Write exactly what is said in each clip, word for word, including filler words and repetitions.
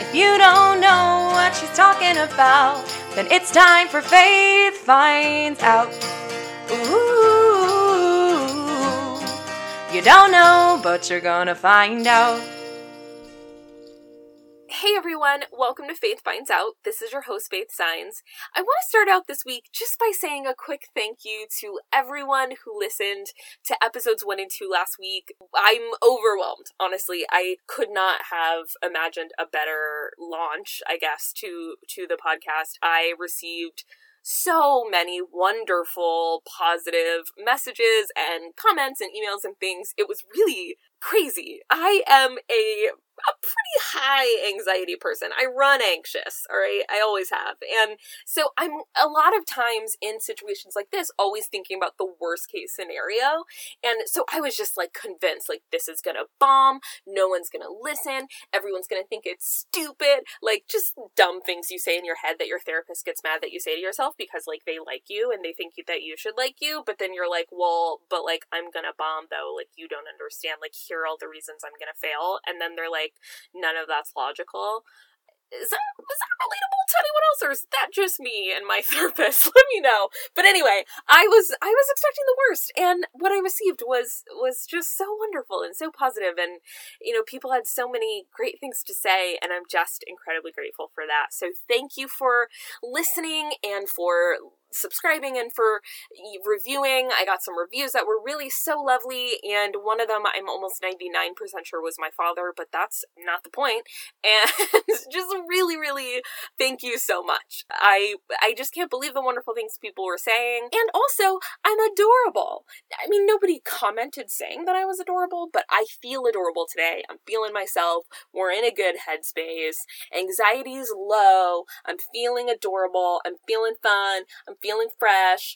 If you don't know what she's talking about, then it's time for Faith Finds Out. Ooh, you don't know, but you're gonna find out. Hey everyone, welcome to Faith Finds Out. This is your host, Faith Signs. I want to start out this week just by saying a quick thank you to everyone who listened to episodes one and two last week. I'm overwhelmed, honestly. I could not have imagined a better launch, I guess, to, to the podcast. I received so many wonderful, positive messages and comments and emails and things. It was really crazy. I am a a pretty high anxiety person. I run anxious, all right? I always have. And so I'm a lot of times in situations like this, always thinking about the worst case scenario. And so I was just like convinced, like, this is gonna bomb. No one's gonna listen. Everyone's gonna think it's stupid. Like, just dumb things you say in your head that your therapist gets mad that you say to yourself because, like, they like you and they think that you should like you. But then you're like, well, but like, I'm gonna bomb though. Like, you don't understand. Like, here are all the reasons I'm gonna fail. And then they're like, none of that's logical. Is that, is that relatable to anyone else, or is that just me and my therapist? Let me know. But anyway, I was I was expecting the worst, and what I received was was just so wonderful and so positive, and you know, people had so many great things to say, and I'm just incredibly grateful for that. So thank you for listening and for subscribing and for reviewing. I got some reviews that were really so lovely, and one of them I'm almost ninety-nine percent sure was my father, but that's not the point. And just really, really thank you so much. I I just can't believe the wonderful things people were saying. And also, I'm adorable. I mean, nobody commented saying that I was adorable, but I feel adorable today. I'm feeling myself. We're in a good headspace. Anxiety's low. I'm feeling adorable. I'm feeling fun. I'm feeling fresh.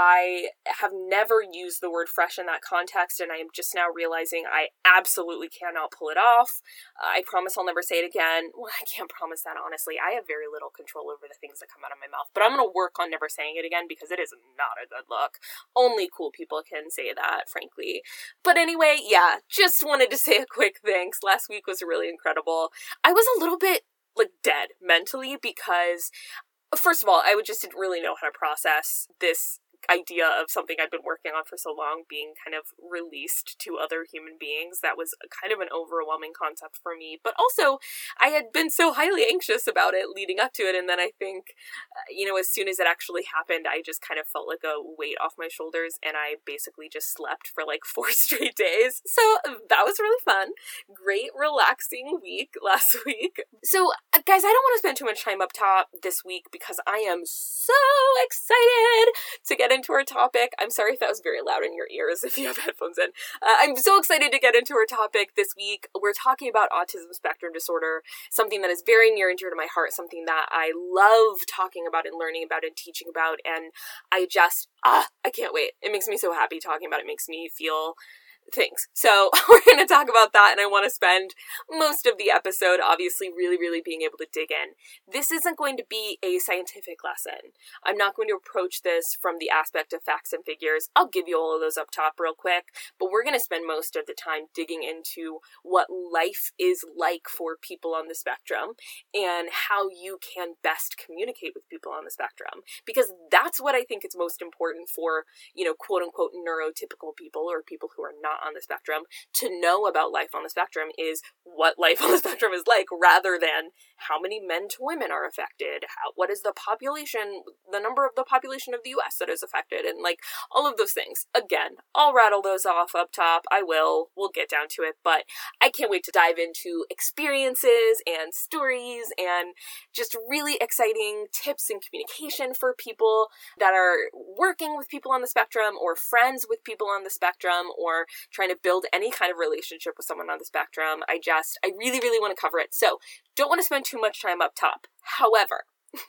I have never used the word fresh in that context, and I am just now realizing I absolutely cannot pull it off. I promise I'll never say it again. Well, I can't promise that, honestly. I have very little control over the things that come out of my mouth, but I'm going to work on never saying it again because it is not a good look. Only cool people can say that, frankly. But anyway, yeah, just wanted to say a quick thanks. Last week was really incredible. I was a little bit, like, dead mentally because first of all, I would just didn't really know how to process this idea of something I've been working on for so long being kind of released to other human beings. That was kind of an overwhelming concept for me. But also, I had been so highly anxious about it leading up to it. And then I think, uh, you know, as soon as it actually happened, I just kind of felt like a weight off my shoulders. And I basically just slept for like four straight days. So that was really fun. Great, relaxing week last week. So, uh, guys, I don't want to spend too much time up top this week because I am so excited to get into our topic. I'm sorry if that was very loud in your ears if you have headphones in. Uh, I'm so excited to get into our topic this week. We're talking about autism spectrum disorder, something that is very near and dear to my heart, something that I love talking about and learning about and teaching about, and I just, ah, I can't wait. It makes me so happy talking about it. It makes me feel things. So we're going to talk about that, and I want to spend most of the episode obviously really, really being able to dig in. This isn't going to be a scientific lesson. I'm not going to approach this from the aspect of facts and figures. I'll give you all of those up top real quick, but we're going to spend most of the time digging into what life is like for people on the spectrum and how you can best communicate with people on the spectrum, because that's what I think is most important for, you know, quote unquote neurotypical people or people who are not on the spectrum to know about life on the spectrum is what life on the spectrum is like, rather than how many men to women are affected, how, what is the population, the number of the population of the U S that is affected, and like all of those things. Again, I'll rattle those off up top. I will. We'll get down to it, but I can't wait to dive into experiences and stories and just really exciting tips and communication for people that are working with people on the spectrum or friends with people on the spectrum or trying to build any kind of relationship with someone on the spectrum. I just, I really, really want to cover it. So don't want to spend too much time up top. However,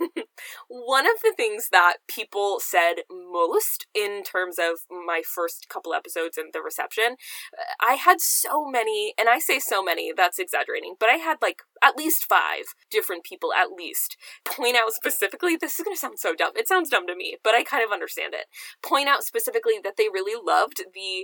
one of the things that people said most in terms of my first couple episodes and the reception, I had so many, and I say so many, that's exaggerating, but I had like at least five different people at least point out specifically, this is going to sound so dumb, it sounds dumb to me, but I kind of understand it, point out specifically that they really loved the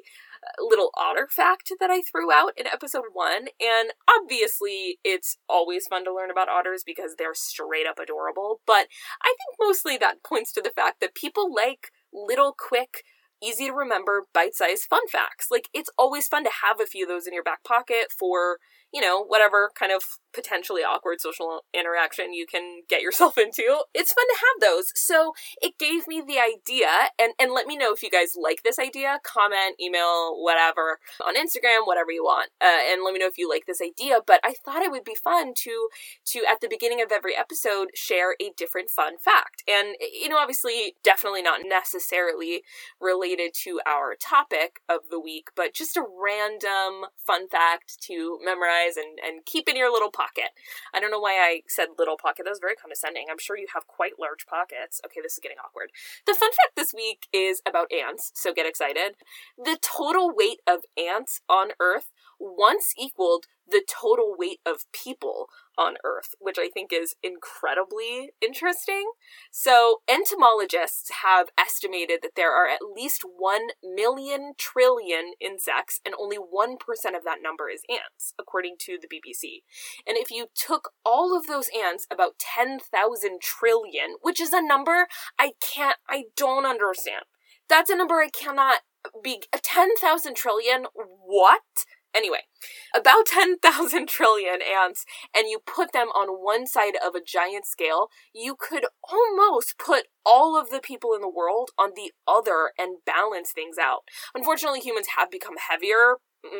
little otter fact that I threw out in episode one. And obviously it's always fun to learn about otters because they're straight up adorable. But I think mostly that points to the fact that people like little, quick, easy to remember, bite-sized fun facts. Like, it's always fun to have a few of those in your back pocket for, you know, whatever kind of potentially awkward social interaction you can get yourself into. It's fun to have those. So it gave me the idea, and, and let me know if you guys like this idea. Comment, email, whatever, on Instagram, whatever you want. Uh, and let me know if you like this idea. But I thought it would be fun to, to, at the beginning of every episode, share a different fun fact. And, you know, obviously, definitely not necessarily related to our topic of the week, but just a random fun fact to memorize and, and keep in your little pocket. I don't know why I said little pocket. That was very condescending. I'm sure you have quite large pockets. Okay, this is getting awkward. The fun fact this week is about ants, so get excited. The total weight of ants on Earth once equaled the total weight of people on Earth, which I think is incredibly interesting. So entomologists have estimated that there are at least one million trillion insects, and only one percent of that number is ants, according to the B B C. And if you took all of those ants, about ten thousand trillion, which is a number I can't, I don't understand. That's a number I cannot be, ten thousand trillion, what? Anyway, about ten thousand trillion ants, and you put them on one side of a giant scale, you could almost put all of the people in the world on the other and balance things out. Unfortunately, humans have become heavier.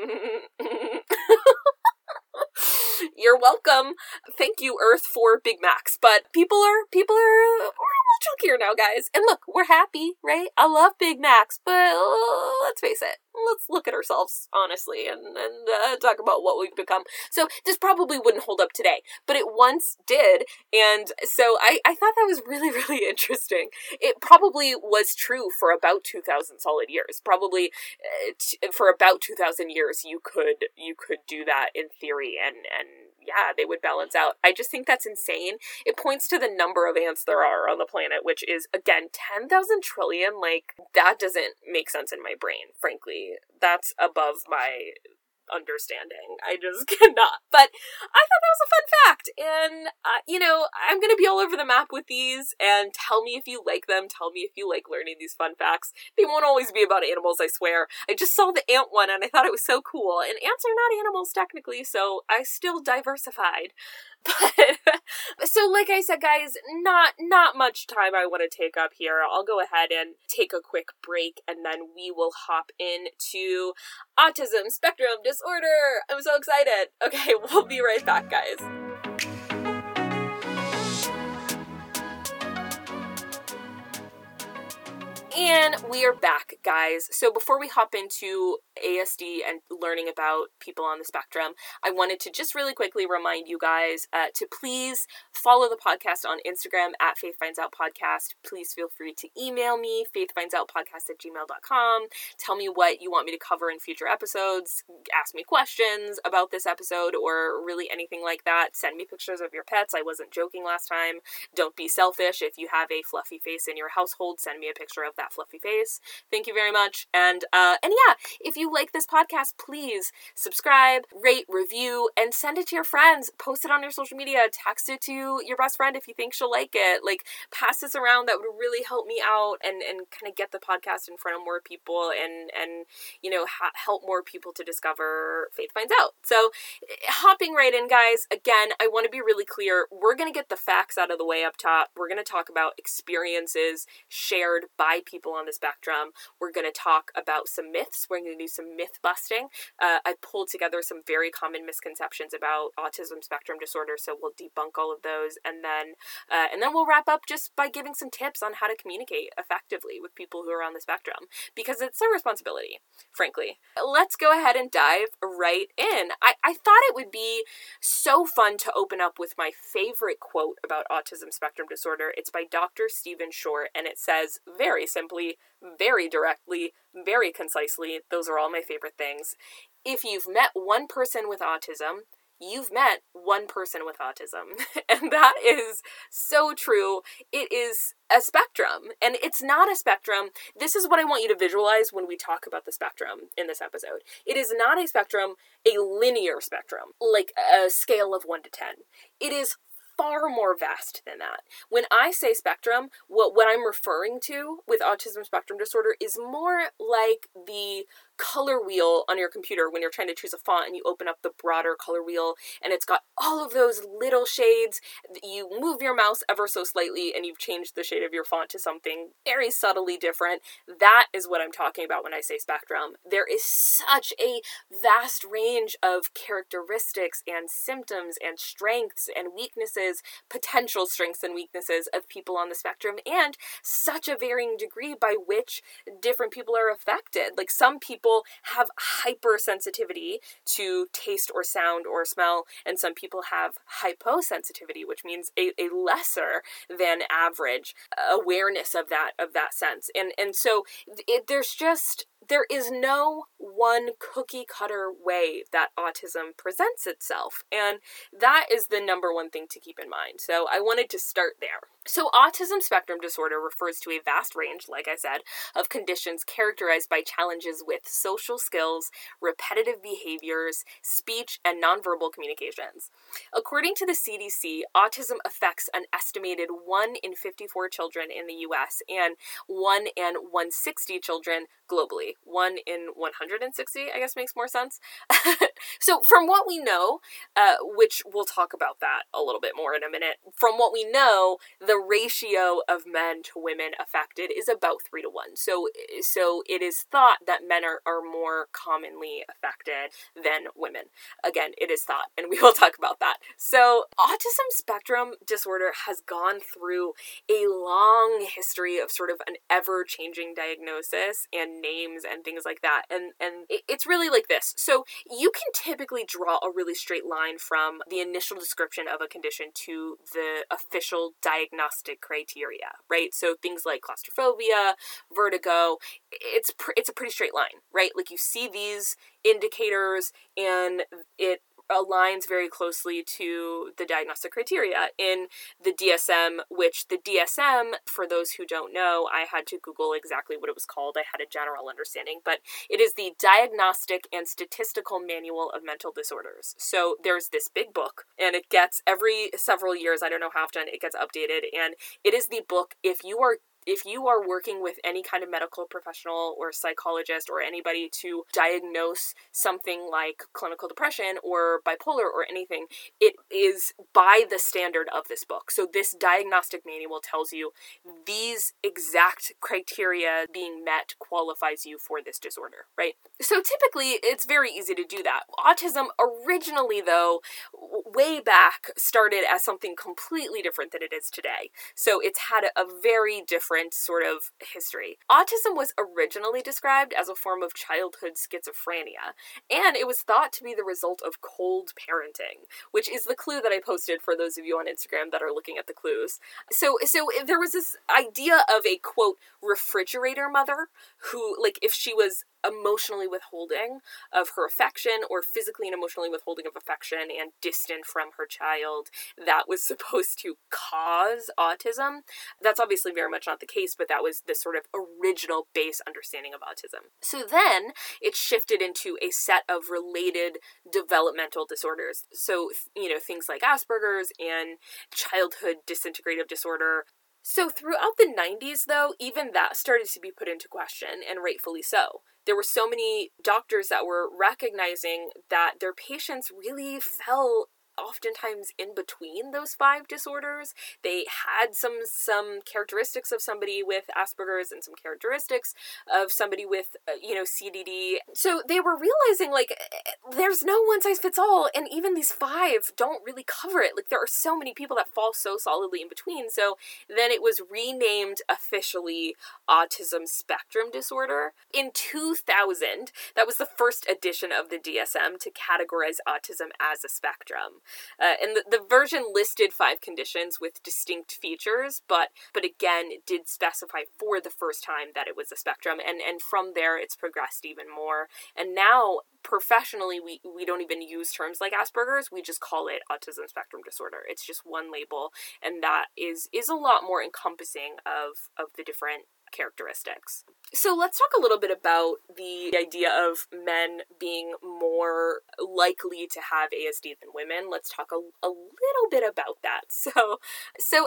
You're welcome. Thank you, Earth, for Big Macs. But people are, people are, we're a little chunkier now, guys. And look, we're happy, right? I love Big Macs, but uh, let's face it. Let's look at ourselves, honestly, and, and uh, talk about what we've become. So this probably wouldn't hold up today, but it once did. And so I, I thought that was really, really interesting. It probably was true for about two thousand solid years. Probably uh, t- for about two thousand years, you could, you could do that in theory, and, and yeah, they would balance out. I just think that's insane. It points to the number of ants there are on the planet, which is, again, ten thousand trillion. Like, that doesn't make sense in my brain, frankly. That's above my understanding. I just cannot. But I thought that was a fun fact. And, uh, you know, I'm going to be all over the map with these, and tell me if you like them. Tell me if you like learning these fun facts. They won't always be about animals, I swear. I just saw the ant one, and I thought it was so cool. And ants are not animals, technically, so I still diversified. But, so like I said, guys, not, not much time I want to take up here. I'll go ahead and take a quick break, and then we will hop into autism spectrum disorder. I'm so excited. Okay, we'll be right back, guys. And we are back, guys. So before we hop into A S D and learning about people on the spectrum, I wanted to just really quickly remind you guys uh, to please follow the podcast on Instagram at Faith Finds Out Podcast. Please feel free to email me, faithfindsoutpodcast at gmail dot com. Tell me what you want me to cover in future episodes. Ask me questions about this episode or really anything like that. Send me pictures of your pets. I wasn't joking last time. Don't be selfish. If you have a fluffy face in your household, send me a picture of that fluffy face. Thank you very much. And uh and yeah, if you like this podcast, please subscribe, rate, review, and send it to your friends. Post it on your social media. Text it to your best friend if you think she'll like it. Like, pass this around. That would really help me out and and kind of get the podcast in front of more people, and and you know ha- help more people to discover Faith Finds Out. So hopping right in, guys, again, I want to be really clear. We're going to get the facts out of the way up top. We're going to talk about experiences shared by people on the spectrum. We're going to talk about some myths. We're going to do some myth busting. Uh, I pulled together some very common misconceptions about autism spectrum disorder, so we'll debunk all of those, and then uh, and then we'll wrap up just by giving some tips on how to communicate effectively with people who are on the spectrum, because it's a responsibility, frankly. Let's go ahead and dive right in. I, I thought it would be so fun to open up with my favorite quote about autism spectrum disorder. It's by Doctor Stephen Short, and it says very simply, very directly, very concisely, those are all my favorite things: if you've met one person with autism, you've met one person with autism. And that is so true. It is a spectrum, and it's not a spectrum. This is what I want you to visualize when we talk about the spectrum in this episode. It is not a spectrum, a linear spectrum, like a scale of one to ten. It is far more vast than that. When I say spectrum, what, what I'm referring to with autism spectrum disorder is more like the color wheel on your computer when you're trying to choose a font and you open up the broader color wheel and it's got all of those little shades. You move your mouse ever so slightly and you've changed the shade of your font to something very subtly different. That is what I'm talking about when I say spectrum. There is such a vast range of characteristics and symptoms and strengths and weaknesses, potential strengths and weaknesses of people on the spectrum, and such a varying degree by which different people are affected. Like, some people have hypersensitivity to taste or sound or smell, and some people have hyposensitivity, which means a, a lesser than average awareness of that of that sense. And and so it, there's just there is no one cookie cutter way that autism presents itself. And that is the number one thing to keep in mind. So I wanted to start there. So autism spectrum disorder refers to a vast range, like I said, of conditions characterized by challenges with social skills, repetitive behaviors, speech, and nonverbal communications. According to the C D C, autism affects an estimated one in fifty-four children in the U S and one in one hundred sixty children globally. one in one hundred sixty, I guess, makes more sense. So from what we know, uh, which we'll talk about that a little bit more in a minute, from what we know, the ratio of men to women affected is about three to one. So so it is thought that men are, are more commonly affected than women. Again, it is thought, and we will talk about that. So autism spectrum disorder has gone through a long history of sort of an ever-changing diagnosis and names and things like that. And, and it's really like this. So you can typically draw a really straight line from the initial description of a condition to the official diagnostic criteria, right? So things like claustrophobia, vertigo, it's pr- it's a pretty straight line, right? Like, you see these indicators and it aligns very closely to the diagnostic criteria in the D S M, which the D S M, for those who don't know, I had to Google exactly what it was called. I had a general understanding, but it is the Diagnostic and Statistical Manual of Mental Disorders. So there's this big book, and it gets, every several years, I don't know how often, it gets updated, and it is the book, if you are If you are working with any kind of medical professional or psychologist or anybody to diagnose something like clinical depression or bipolar or anything, it is by the standard of this book. So this diagnostic manual tells you these exact criteria being met qualifies you for this disorder, right? So typically it's very easy to do that. Autism originally, though, way back, started as something completely different than it is today. So it's had a, a very different sort of history. Autism was originally described as a form of childhood schizophrenia, and it was thought to be the result of cold parenting, which is the clue that I posted for those of you on Instagram that are looking at the clues. So, so there was this idea of a, quote, refrigerator mother who, like, if she was emotionally withholding of her affection or physically and emotionally withholding of affection and distant from her child, that was supposed to cause autism. That's obviously very much not the case, but that was the sort of original base understanding of autism. So then it shifted into a set of related developmental disorders. So, you know, things like Asperger's and childhood disintegrative disorder. So throughout the nineties, though, even that started to be put into question, and rightfully so. There were so many doctors that were recognizing that their patients really fell oftentimes in between those five disorders. They had some some characteristics of somebody with Asperger's and some characteristics of somebody with, uh, you know, C D D. So they were realizing, like, there's no one size fits all, and even these five don't really cover it. Like, there are so many people that fall so solidly in between. So then it was renamed officially autism spectrum disorder. In two thousand, that was the first edition of the D S M to categorize autism as a spectrum. Uh, and the, the version listed five conditions with distinct features, but but again, it did specify for the first time that it was a spectrum, and, and from there it's progressed even more. And now, professionally, we, we don't even use terms like Asperger's, we just call it autism spectrum disorder. It's just one label, and that is, is a lot more encompassing of, of the different characteristics. So let's talk a little bit about the idea of men being more likely to have A S D than women. Let's talk a, a little bit about that. So, so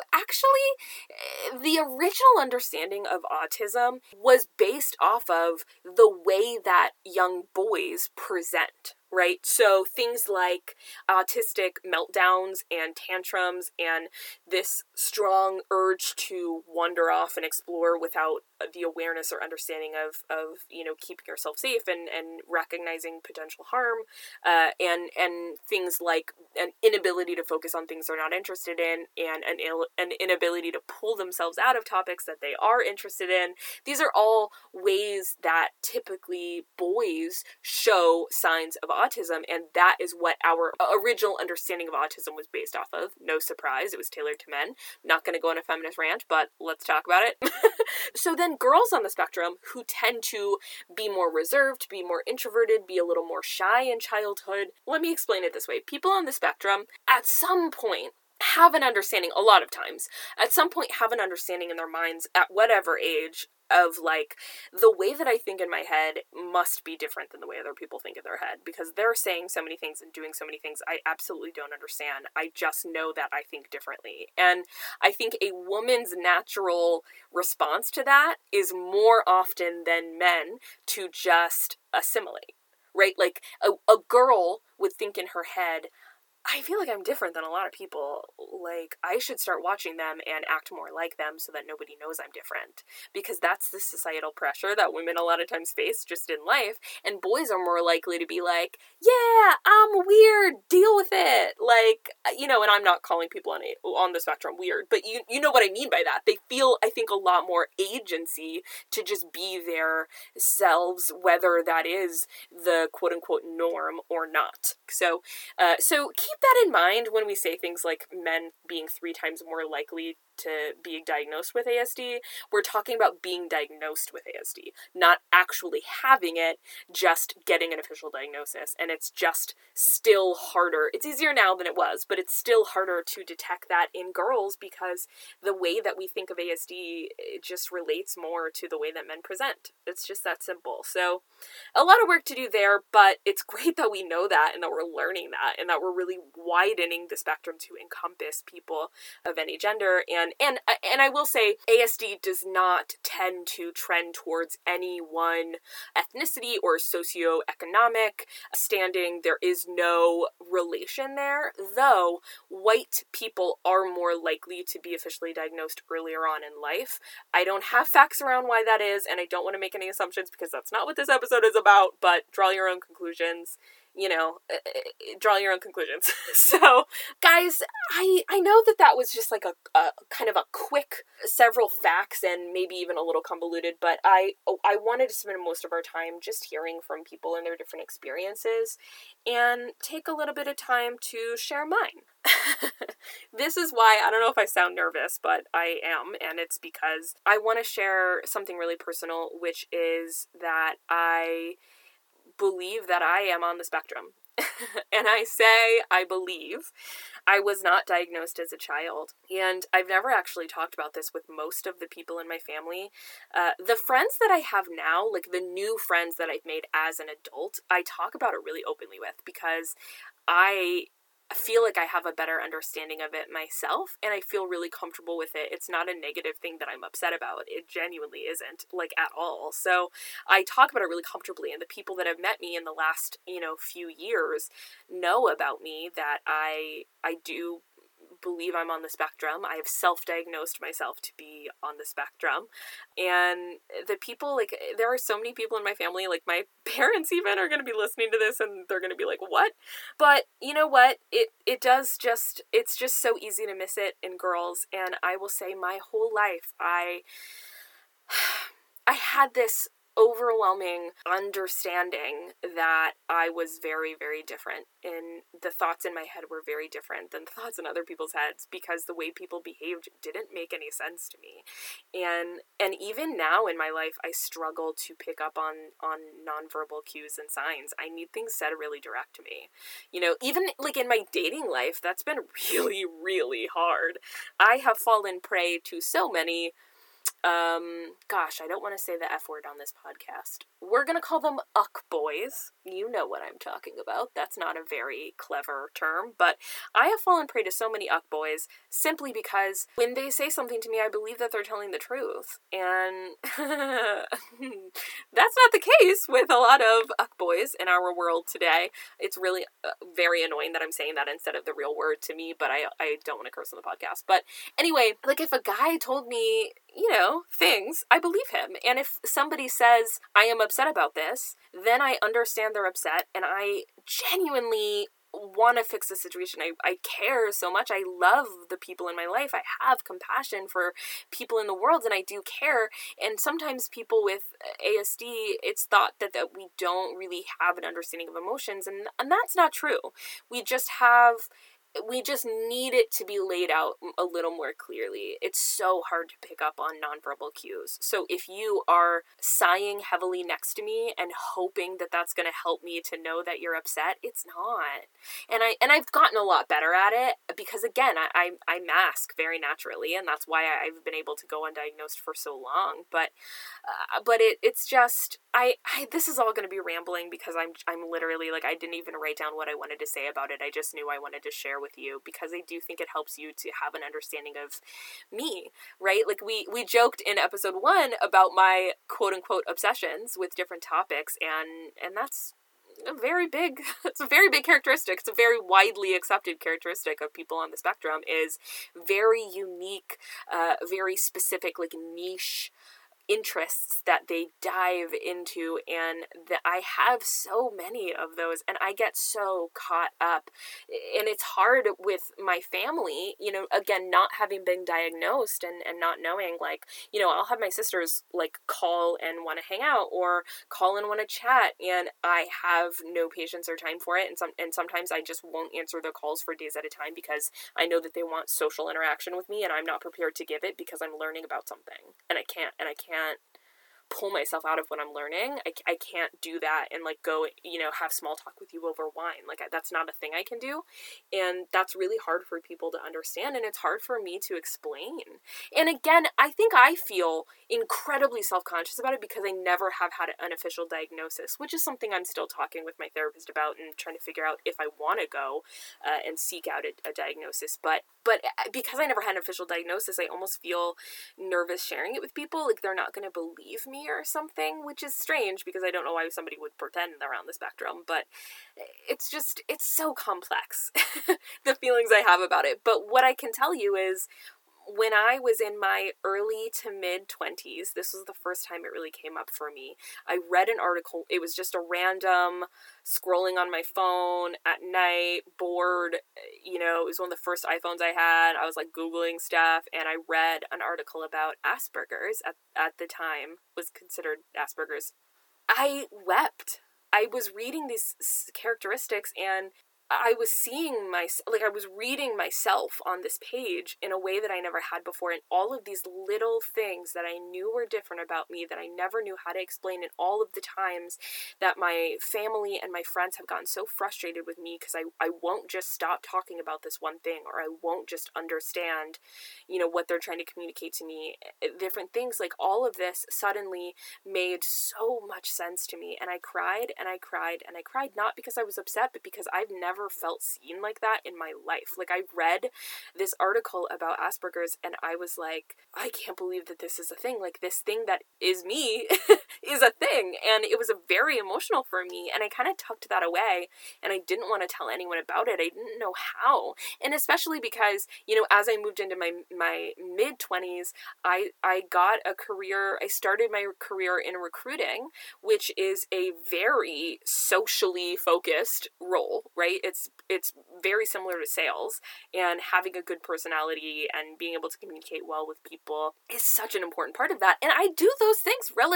actually, the original understanding of autism was based off of the way that young boys present. Right? So things like autistic meltdowns and tantrums and this strong urge to wander off and explore without the awareness or understanding of, of you know, keeping yourself safe and, and recognizing potential harm, uh, and and things like an inability to focus on things they're not interested in, and an, Ill- an inability to pull themselves out of topics that they are interested in. These are all ways that typically boys show signs of autism, and that is what our original understanding of autism was based off of. No surprise, it was tailored to men. Not going to go on a feminist rant, but let's talk about it. So then girls on the spectrum who tend to be more reserved, be more introverted, be a little more shy in childhood. Let me explain it this way. People on the spectrum, at some point, have an understanding, a lot of times, at some point have an understanding in their minds at whatever age of like, the way that I think in my head must be different than the way other people think in their head, because they're saying so many things and doing so many things I absolutely don't understand. I just know that I think differently. And I think a woman's natural response to that is more often than men to just assimilate, right? Like a, a girl would think in her head, I feel like I'm different than a lot of people. Like, I should start watching them and act more like them so that nobody knows I'm different. Because that's the societal pressure that women a lot of times face just in life. And boys are more likely to be like, yeah, I'm weird, deal with it. Like, you know, and I'm not calling people on, a, on the spectrum weird, but you, you know what I mean by that. They feel, I think, a lot more agency to just be their selves, whether that is the quote-unquote norm or not. So, uh, so keep that in mind when we say things like men being three times more likely to be diagnosed with A S D. We're talking about being diagnosed with A S D, not actually having it, just getting an official diagnosis. And it's just still harder. It's easier now than it was, but it's still harder to detect that in girls because the way that we think of A S D, it just relates more to the way that men present. It's just that simple. So a lot of work to do there, but it's great that we know that and that we're learning that and that we're really widening the spectrum to encompass people of any gender. And And and I will say A S D does not tend to trend towards any one ethnicity or socioeconomic standing. There is no relation there, though white people are more likely to be officially diagnosed earlier on in life. I don't have facts around why that is, and I don't want to make any assumptions because that's not what this episode is about, but draw your own conclusions. You know, draw your own conclusions. So, guys, I I know that that was just like a, a kind of a quick several facts and maybe even a little convoluted, but I I wanted to spend most of our time just hearing from people and their different experiences and take a little bit of time to share mine. This is why, I don't know if I sound nervous, but I am, and it's because I want to share something really personal, which is that I believe that I am on the spectrum. And I say I believe. I was not diagnosed as a child, and I've never actually talked about this with most of the people in my family. Uh, the friends that I have now, like the new friends that I've made as an adult, I talk about it really openly with because I feel like I have a better understanding of it myself, and I feel really comfortable with it. It's not a negative thing that I'm upset about. It genuinely isn't, like, at all. So I talk about it really comfortably, and the people that have met me in the last, you know, few years know about me that I I do believe I'm on the spectrum. I have self-diagnosed myself to be on the spectrum. And the people, like, there are so many people in my family, like my parents even are going to be listening to this and they're going to be like, what? But you know what? It, it does just, it's just so easy to miss it in girls. And I will say my whole life, I, I had this overwhelming understanding that I was very, very different, and the thoughts in my head were very different than the thoughts in other people's heads, because the way people behaved didn't make any sense to me. And and even now in my life, I struggle to pick up on, on nonverbal cues and signs. I need things said really direct to me. You know, even like in my dating life, that's been really, really hard. I have fallen prey to so many Um, gosh, I don't want to say the F word on this podcast. We're going to call them uck boys. You know what I'm talking about. That's not a very clever term, but I have fallen prey to so many uck boys simply because when they say something to me, I believe that they're telling the truth. And that's not the case with a lot of uck boys in our world today. It's really uh, very annoying that I'm saying that instead of the real word to me, but I, I don't want to curse on the podcast. But anyway, like if a guy told me, you know, things, I believe him. And if somebody says, I am upset about this, then I understand they're upset, and I genuinely want to fix the situation. I, I care so much. I love the people in my life. I have compassion for people in the world, and I do care. And sometimes people with A S D, it's thought that, that we don't really have an understanding of emotions, and, and that's not true. We just have... We just need it to be laid out a little more clearly. It's so hard to pick up on nonverbal cues. So if you are sighing heavily next to me and hoping that that's going to help me to know that you're upset, it's not. And I and I've gotten a lot better at it because, again, I I, I mask very naturally, and that's why I've been able to go undiagnosed for so long. But uh, but it it's just I, I this is all going to be rambling because I'm I'm literally like I didn't even write down what I wanted to say about it. I just knew I wanted to share with you because I do think it helps you to have an understanding of me, right? Like we, we joked in episode one about my quote unquote obsessions with different topics, and, and that's a very big, it's a very big characteristic. It's a very widely accepted characteristic of people on the spectrum is very unique, uh, very specific, like niche interests that they dive into, and that I have so many of those, and I get so caught up, and it's hard with my family, you know, again, not having been diagnosed and, and not knowing, like, you know, I'll have my sisters, like, call and want to hang out, or call and want to chat, and I have no patience or time for it, and some and sometimes I just won't answer their calls for days at a time because I know that they want social interaction with me, and I'm not prepared to give it because I'm learning about something, and I can't, and I can't can't pull myself out of what I'm learning. I, I can't do that and like go, you know, have small talk with you over wine. Like I, that's not a thing I can do. And that's really hard for people to understand. And it's hard for me to explain. And again, I think I feel incredibly self-conscious about it because I never have had an official diagnosis, which is something I'm still talking with my therapist about and trying to figure out if I want to go uh, and seek out a, a diagnosis. But But because I never had an official diagnosis, I almost feel nervous sharing it with people. Like they're not going to believe me or something, which is strange because I don't know why somebody would pretend they're on the spectrum. But it's just, it's so complex, the feelings I have about it. But what I can tell you is when I was in my early to mid twenties, this was the first time it really came up for me. I read an article. It was just a random scrolling on my phone at night, bored. You know, it was one of the first iPhones I had. I was like Googling stuff, and I read an article about Asperger's at, at the time, was considered Asperger's. I wept. I was reading these characteristics, and I was seeing my, like I was reading myself on this page in a way that I never had before, and all of these little things that I knew were different about me that I never knew how to explain, and all of the times that my family and my friends have gotten so frustrated with me because I, I won't just stop talking about this one thing, or I won't just understand, you know, what they're trying to communicate to me, different things, like all of this suddenly made so much sense to me, and I cried, and I cried, and I cried, not because I was upset, but because I've never felt seen like that in my life. Like I read this article about Asperger's and I was like, I can't believe that this is a thing. Like this thing that is me is a thing. And it was a very emotional for me. And I kind of tucked that away and I didn't want to tell anyone about it. I didn't know how. And especially because, you know, as I moved into my, my mid twenties, I, I got a career, I started my career in recruiting, which is a very socially focused role, right? It's it's very similar to sales, and having a good personality and being able to communicate well with people is such an important part of that. And I do those things relatively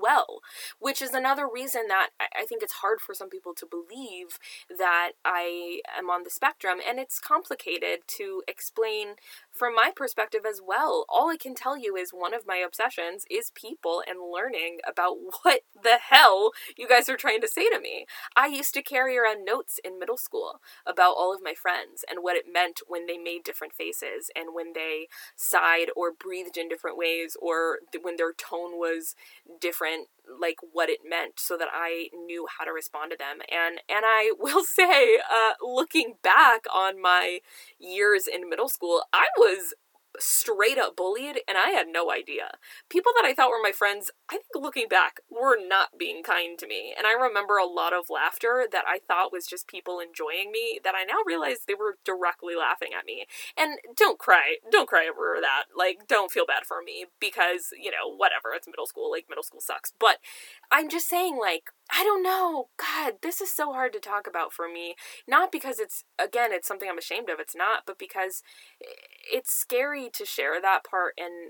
well, which is another reason that I think it's hard for some people to believe that I am on the spectrum, and it's complicated to explain from my perspective as well. All I can tell you is one of my obsessions is people and learning about what the hell you guys are trying to say to me. I used to carry around notes in middle school about all of my friends and what it meant when they made different faces and when they sighed or breathed in different ways or when their tone was different, like what it meant, so that I knew how to respond to them. And and I will say, uh, looking back on my years in middle school, I was straight up bullied, and I had no idea. People that I thought were my friends, I think looking back, were not being kind to me. And I remember a lot of laughter that I thought was just people enjoying me, that I now realize they were directly laughing at me. And don't cry, don't cry over that. Like, don't feel bad for me, because, you know, whatever, it's middle school, like, middle school sucks. But I'm just saying, like, I don't know, God, this is so hard to talk about for me. Not because it's, again, it's something I'm ashamed of, it's not, but because it's scary to share that part and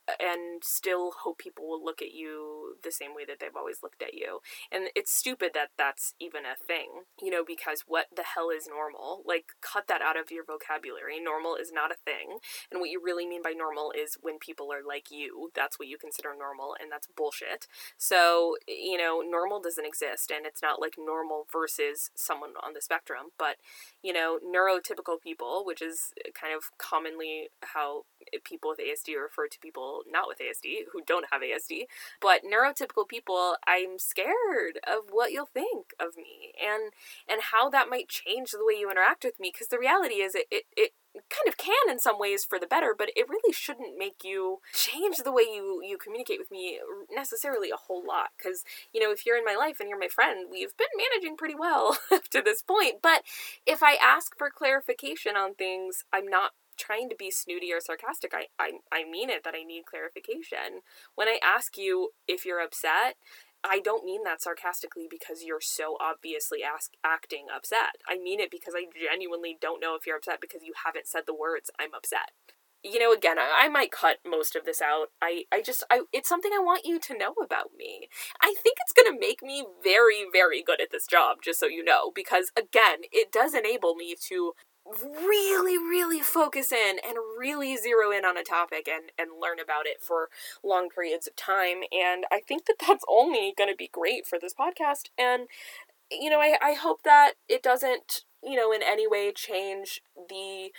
and still hope people will look at you the same way that they've always looked at you. And it's stupid that that's even a thing, you know, because what the hell is normal? Like, cut that out of your vocabulary. Normal is not a thing. And what you really mean by normal is when people are like you. That's what you consider normal, and that's bullshit. So, you know, normal doesn't exist, and it's not like normal versus someone on the spectrum, but, you know, neurotypical people, which is kind of commonly how people with A S D refer to people not with A S D, who don't have A S D, but neurotypical people, I'm scared of what you'll think of me, and and how that might change the way you interact with me, because the reality is it, it, it kind of can in some ways for the better, but it really shouldn't make you change the way you, you communicate with me necessarily a whole lot, because, you know, if you're in my life and you're my friend, we've been managing pretty well up to this point, but if I ask for clarification on things, I'm not trying to be snooty or sarcastic. I, I I mean it, that I need clarification. When I ask you if you're upset, I don't mean that sarcastically because you're so obviously ask, acting upset. I mean it because I genuinely don't know if you're upset because you haven't said the words, I'm upset. You know, again, I, I might cut most of this out. I, I just, I it's something I want you to know about me. I think it's going to make me very, very good at this job, just so you know, because, again, it does enable me to really, really focus in and really zero in on a topic and, and learn about it for long periods of time. And I think that that's only going to be great for this podcast. And, you know, I, I hope that it doesn't, you know, in any way change the,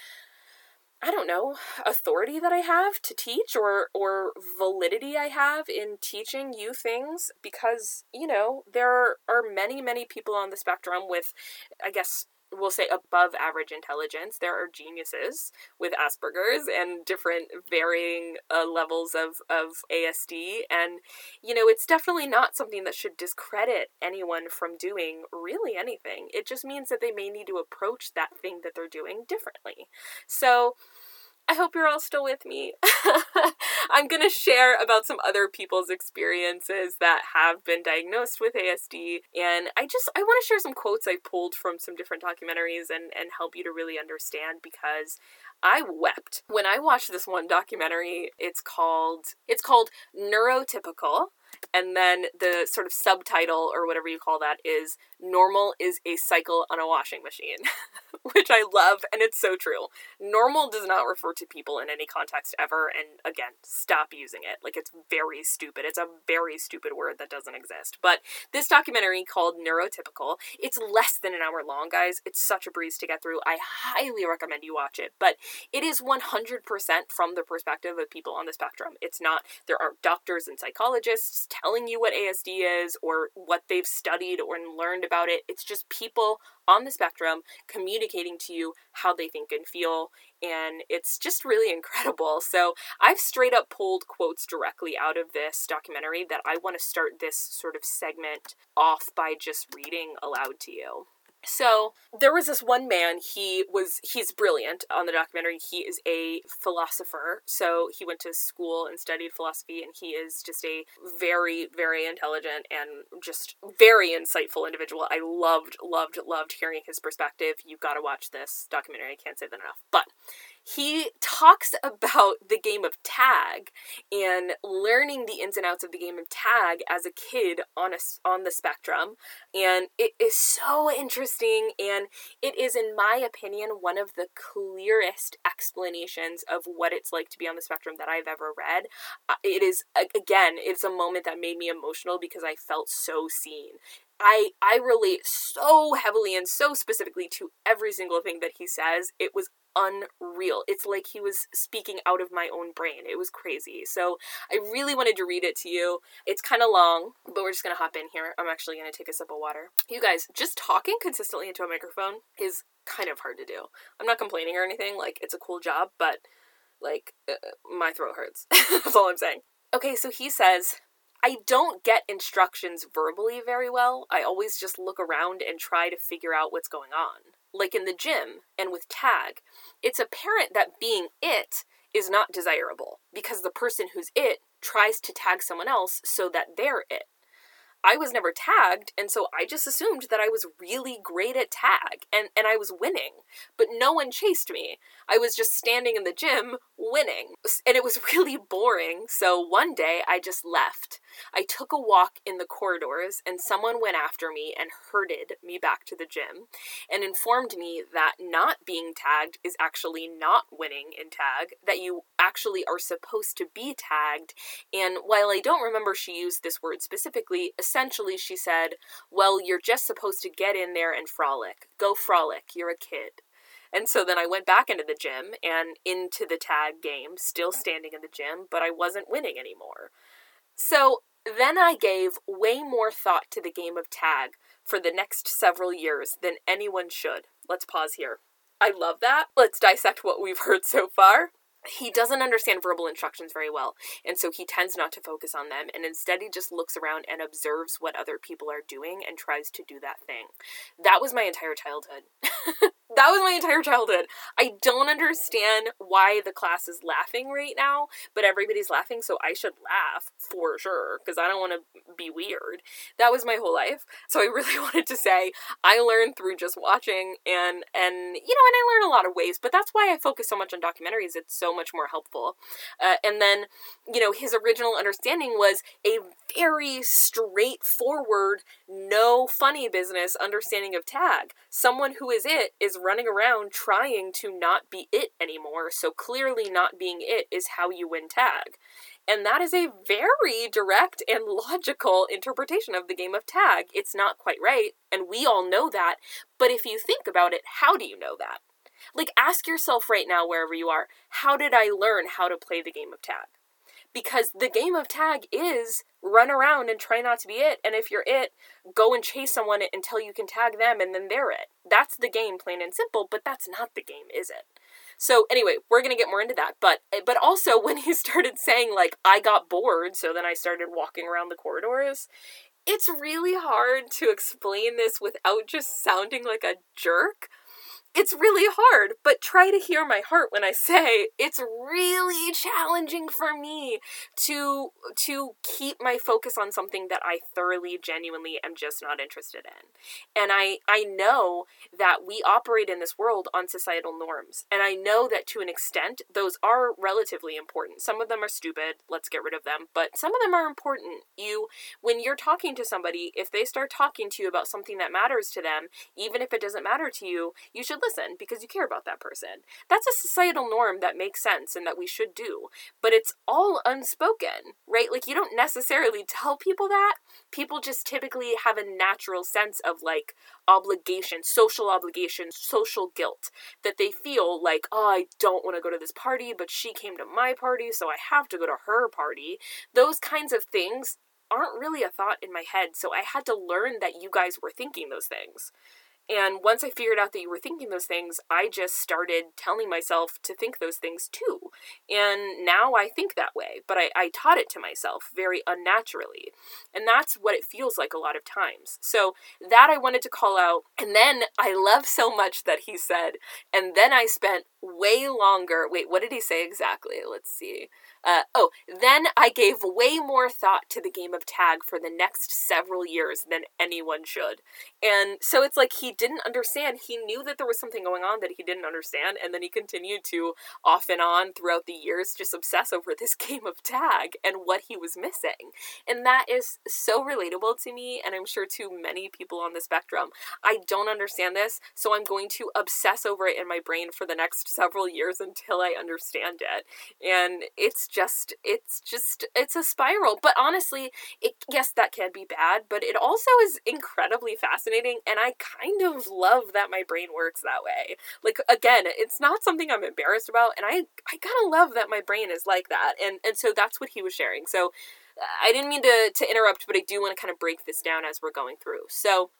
I don't know, authority that I have to teach or, or validity I have in teaching you things, because, you know, there are many, many people on the spectrum with, I guess, we'll say above average intelligence. There are geniuses with Asperger's and different varying uh, levels of, of A S D. And, you know, it's definitely not something that should discredit anyone from doing really anything. It just means that they may need to approach that thing that they're doing differently. So I hope you're all still with me. I'm going to share about some other people's experiences that have been diagnosed with A S D. And I just, I want to share some quotes I pulled from some different documentaries and, and help you to really understand, because I wept when I watched this one documentary. It's called, it's called Neurotypical. And then the sort of subtitle, or whatever you call that, is Normal is a Cycle on a Washing Machine, which I love, and it's so true. Normal does not refer to people in any context ever, and again, stop using it. Like, it's very stupid. It's a very stupid word that doesn't exist. But this documentary called Neurotypical, it's less than an hour long, guys. It's such a breeze to get through. I highly recommend you watch it, but it is one hundred percent from the perspective of people on the spectrum. It's not, there aren't doctors and psychologists telling you what A S D is or what they've studied or learned about it. It's just people on the spectrum communicating to you how they think and feel, and it's just really incredible. So I've straight up pulled quotes directly out of this documentary that I want to start this sort of segment off by just reading aloud to you. So there was this one man, he was, he's brilliant on the documentary. He is a philosopher. So he went to school and studied philosophy, and he is just a very, very intelligent and just very insightful individual. I loved, loved, loved hearing his perspective. You've got to watch this documentary. I can't say that enough. But he talks about the game of tag and learning the ins and outs of the game of tag as a kid on a, on the spectrum. And it is so interesting, and it is, in my opinion, one of the clearest explanations of what it's like to be on the spectrum that I've ever read. It is, again, it's a moment that made me emotional because I felt so seen. I I relate so heavily and so specifically to every single thing that he says. It was unreal. It's like he was speaking out of my own brain. It was crazy. So I really wanted to read it to you. It's kind of long, but we're just going to hop in here. I'm actually going to take a sip of water. You guys, just talking consistently into a microphone is kind of hard to do. I'm not complaining or anything. Like, it's a cool job, but, like, uh, my throat hurts. That's all I'm saying. Okay, so he says, I don't get instructions verbally very well. I always just look around and try to figure out what's going on. Like in the gym and with tag, it's apparent that being it is not desirable because the person who's it tries to tag someone else so that they're it. I was never tagged, and so I just assumed that I was really great at tag, and, and I was winning. But no one chased me. I was just standing in the gym, winning. And it was really boring, so one day I just left. I took a walk in the corridors, and someone went after me and herded me back to the gym, and informed me that not being tagged is actually not winning in tag, that you actually are supposed to be tagged, and while I don't remember she used this word specifically, essentially, she said, well, you're just supposed to get in there and frolic. Go frolic. You're a kid. And so then I went back into the gym and into the tag game, still standing in the gym, but I wasn't winning anymore. So then I gave way more thought to the game of tag for the next several years than anyone should. Let's pause here. I love that. Let's dissect what we've heard so far. He doesn't understand verbal instructions very well, and so he tends not to focus on them, and instead he just looks around and observes what other people are doing and tries to do that thing. That was my entire childhood. That was my entire childhood. I don't understand why the class is laughing right now, but everybody's laughing, so I should laugh for sure, because I don't want to be weird. That was my whole life. So I really wanted to say I learned through just watching, and, and you know, and I learn a lot of ways, but that's why I focus so much on documentaries. It's so much more helpful. Uh, and then, you know, his original understanding was a very straightforward, no funny business understanding of tag. Someone who is it is running around trying to not be it anymore, so clearly not being it is how you win tag. And that is a very direct and logical interpretation of the game of tag. It's not quite right, and we all know that, but if you think about it, how do you know that? Like, ask yourself right now, wherever you are, how did I learn how to play the game of tag? Because the game of tag is run around and try not to be it, and if you're it, go and chase someone until you can tag them, and then they're it. That's the game, plain and simple, but that's not the game, is it? So anyway, we're going to get more into that, but but also when he started saying, like, I got bored, so then I started walking around the corridors, it's really hard to explain this without just sounding like a jerk. It's really hard, but try to hear my heart when I say it's really challenging for me to to keep my focus on something that I thoroughly, genuinely am just not interested in. And I, I know that we operate in this world on societal norms, and I know that to an extent, those are relatively important. Some of them are stupid, let's get rid of them, but some of them are important. You, when you're talking to somebody, if they start talking to you about something that matters to them, even if it doesn't matter to you, you should listen because you care about that person. That's a societal norm that makes sense and that we should do, but it's all unspoken, right? Like, you don't necessarily tell people that. People just typically have a natural sense of, like, obligation, social obligation, social guilt, that they feel like, oh, I don't want to go to this party, but she came to my party, so I have to go to her party. Those kinds of things aren't really a thought in my head, so I had to learn that you guys were thinking those things. And once I figured out that you were thinking those things, I just started telling myself to think those things too. And now I think that way, but I, I taught it to myself very unnaturally. And that's what it feels like a lot of times. So that I wanted to call out. And then I love so much that he said, and then I spent way longer. Wait, what did he say exactly? Let's see. Uh, oh, then I gave way more thought to the game of tag for the next several years than anyone should. And so it's like he didn't understand. He knew that there was something going on that he didn't understand, and then he continued to, off and on throughout the years, just obsess over this game of tag and what he was missing. And that is so relatable to me, and I'm sure to many people on the spectrum. I don't understand this, so I'm going to obsess over it in my brain for the next several years until I understand it. And it's just, it's just, it's a spiral. But honestly, it, yes, that can be bad, but it also is incredibly fascinating, and I kind of love that my brain works that way. Like, again, it's not something I'm embarrassed about, and I, I kind of love that my brain is like that, and, and so that's what he was sharing. So, I didn't mean to, to interrupt, but I do want to kind of break this down as we're going through. So,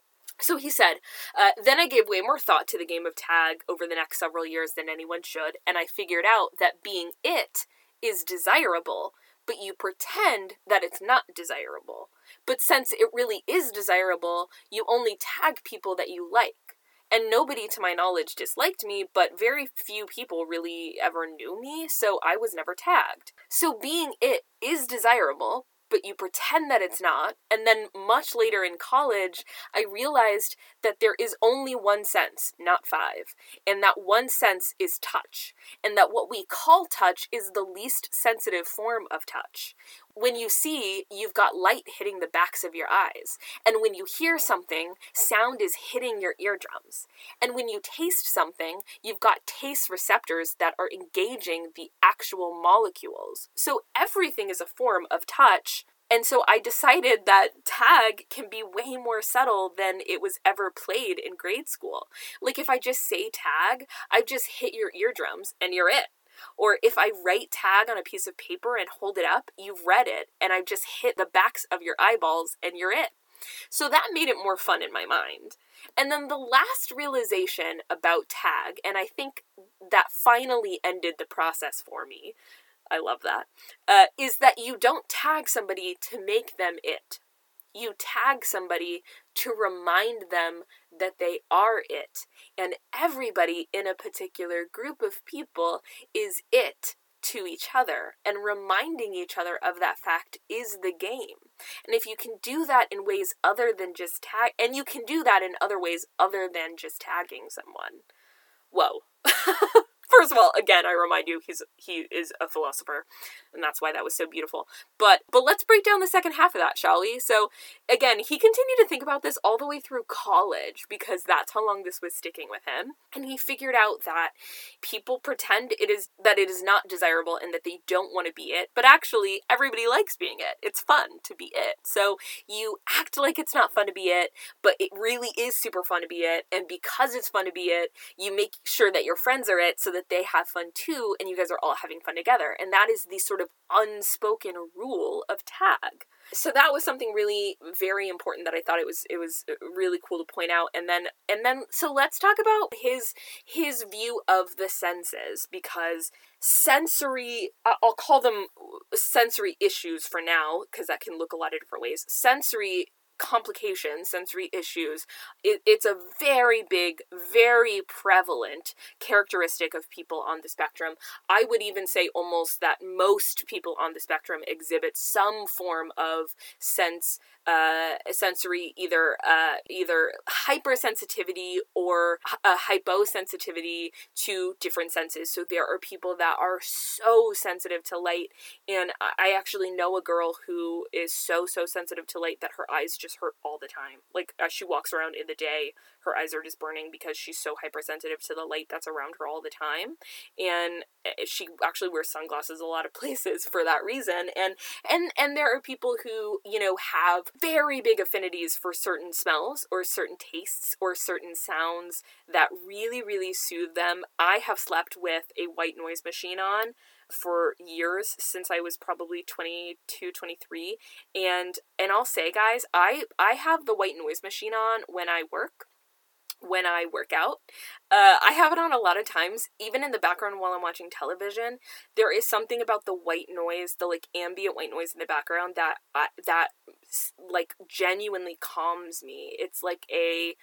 So he said, uh, then I gave way more thought to the game of tag over the next several years than anyone should, and I figured out that being it is desirable, but you pretend that it's not desirable. But since it really is desirable, you only tag people that you like. And nobody, to my knowledge, disliked me, but very few people really ever knew me, so I was never tagged. So being it is desirable, but you pretend that it's not, and then much later in college, I realized that there is only one sense, not five, and that one sense is touch, and that what we call touch is the least sensitive form of touch. When you see, you've got light hitting the backs of your eyes, and when you hear something, sound is hitting your eardrums, and when you taste something, you've got taste receptors that are engaging the actual molecules. So everything is a form of touch. And so I decided that tag can be way more subtle than it was ever played in grade school. Like, if I just say tag, I've just hit your eardrums and you're it. Or if I write tag on a piece of paper and hold it up, you've read it, and I've just hit the backs of your eyeballs and you're it. So that made it more fun in my mind. And then the last realization about tag, and I think that finally ended the process for me, I love that, uh, is that you don't tag somebody to make them it. You tag somebody to remind them that they are it. And everybody in a particular group of people is it to each other. And reminding each other of that fact is the game. And if you can do that in ways other than just tag, and you can do that in other ways other than just tagging someone. Whoa. First of all, again, I remind you, he's he is a philosopher, and that's why that was so beautiful. But but let's break down the second half of that, shall we? So, again, he continued to think about this all the way through college, because that's how long this was sticking with him. And he figured out that people pretend it is that it is not desirable and that they don't want to be it, but actually, everybody likes being it. It's fun to be it. So, you act like it's not fun to be it, but it really is super fun to be it, and because it's fun to be it, you make sure that your friends are it so that they have fun too, and you guys are all having fun together. And that is the sort of unspoken rule of tag. So that was something really very important that I thought it was it was really cool to point out. And then and then so let's talk about his his view of the senses, because sensory, I'll call them sensory issues for now, because that can look a lot of different ways. Sensory complications, sensory issues, it, it's a very big, very prevalent characteristic of people on the spectrum. I would even say almost that most people on the spectrum exhibit some form of sense, uh, sensory, either uh, either hypersensitivity or a hyposensitivity to different senses. So there are people that are so sensitive to light, and I actually know a girl who is so, so sensitive to light that her eyes just hurt all the time. Like, as she walks around in the day, her eyes are just burning because she's so hypersensitive to the light that's around her all the time. And she actually wears sunglasses a lot of places for that reason. And and and there are people who, you know, have very big affinities for certain smells or certain tastes or certain sounds that really, really soothe them. I have slept with a white noise machine on for years, since I was probably twenty-two, twenty-three, and and I'll say, guys, I I have the white noise machine on when I work, when I work out. Uh, I have it on a lot of times, even in the background while I'm watching television. There is something about the white noise, the like ambient white noise in the background that uh, that like genuinely calms me. It's like a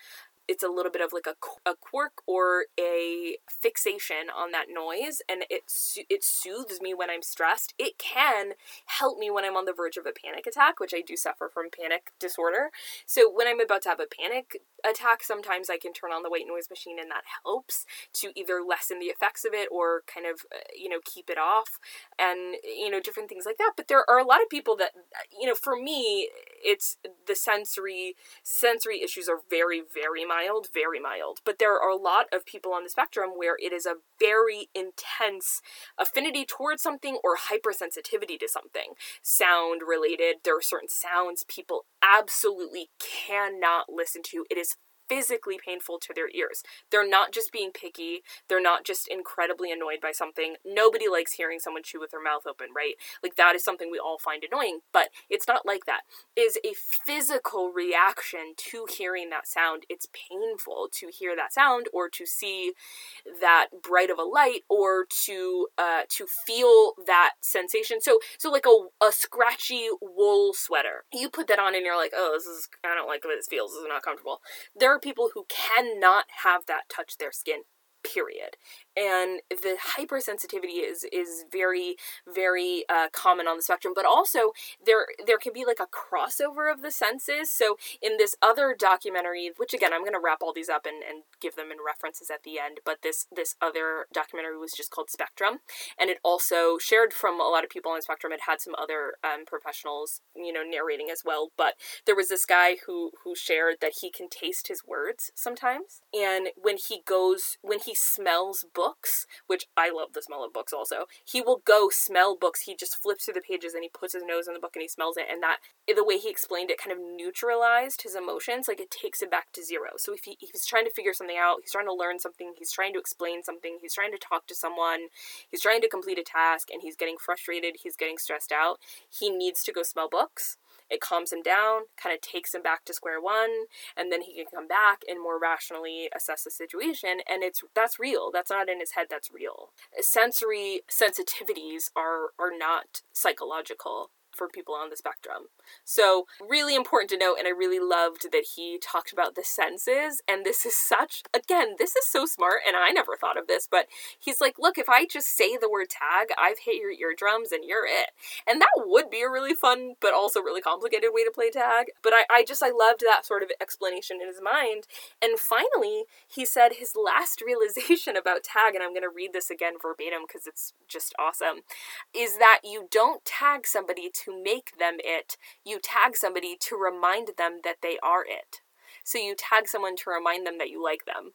it's a little bit of like a, a quirk or a fixation on that noise, and it it soothes me when I'm stressed. It can help me when I'm on the verge of a panic attack, which I do suffer from panic disorder. So when I'm about to have a panic attack, sometimes I can turn on the white noise machine, and that helps to either lessen the effects of it or kind of, uh, you know, keep it off, and, you know, different things like that. But there are a lot of people that, you know, for me, it's the sensory, sensory issues are very, very mild, very mild. But there are a lot of people on the spectrum where it is a very intense affinity towards something or hypersensitivity to something. Sound related, there are certain sounds people absolutely cannot listen to. It is physically painful to their ears. They're not just being picky. They're not just incredibly annoyed by something. Nobody likes hearing someone chew with their mouth open, right? Like, that is something we all find annoying, but it's not like that. It is a physical reaction to hearing that sound. It's painful to hear that sound or to see that bright of a light or to uh, to feel that sensation. So, so like a, a scratchy wool sweater. You put that on and you're like, oh, this is, I don't like the way this feels. This is not comfortable. There are people who cannot have that touch their skin, period. And the hypersensitivity is is very, very uh, common on the spectrum, but also there there can be like a crossover of the senses. So in this other documentary, which again, I'm going to wrap all these up and, and give them in references at the end, but this, this other documentary was just called Spectrum, and it also shared from a lot of people on Spectrum. It had some other um, professionals, you know, narrating as well, but there was this guy who, who shared that he can taste his words sometimes, and when he goes, when he smells books, books, which I love the smell of books also, he will go smell books. He just flips through the pages and he puts his nose in the book and he smells it, and that, the way he explained it kind of neutralized his emotions. Like, it takes it back to zero. So if he, he's trying to figure something out, he's trying to learn something, he's trying to explain something, he's trying to talk to someone, he's trying to complete a task, and he's getting frustrated, he's getting stressed out, he needs to go smell books. It calms him down, kind of takes him back to square one, and then he can come back and more rationally assess the situation, and it's that's real. That's not in his head, that's real. Sensory sensitivities are are not psychological for people on the spectrum. So really important to note, and I really loved that he talked about the senses, and this is such, again, this is so smart, and I never thought of this, but he's like, look, if I just say the word tag, I've hit your eardrums and you're it. And that would be a really fun, but also really complicated way to play tag. But I, I just, I loved that sort of explanation in his mind. And finally, he said his last realization about tag, and I'm going to read this again verbatim because it's just awesome, is that you don't tag somebody to make them it, you tag somebody to remind them that they are it. So you tag someone to remind them that you like them.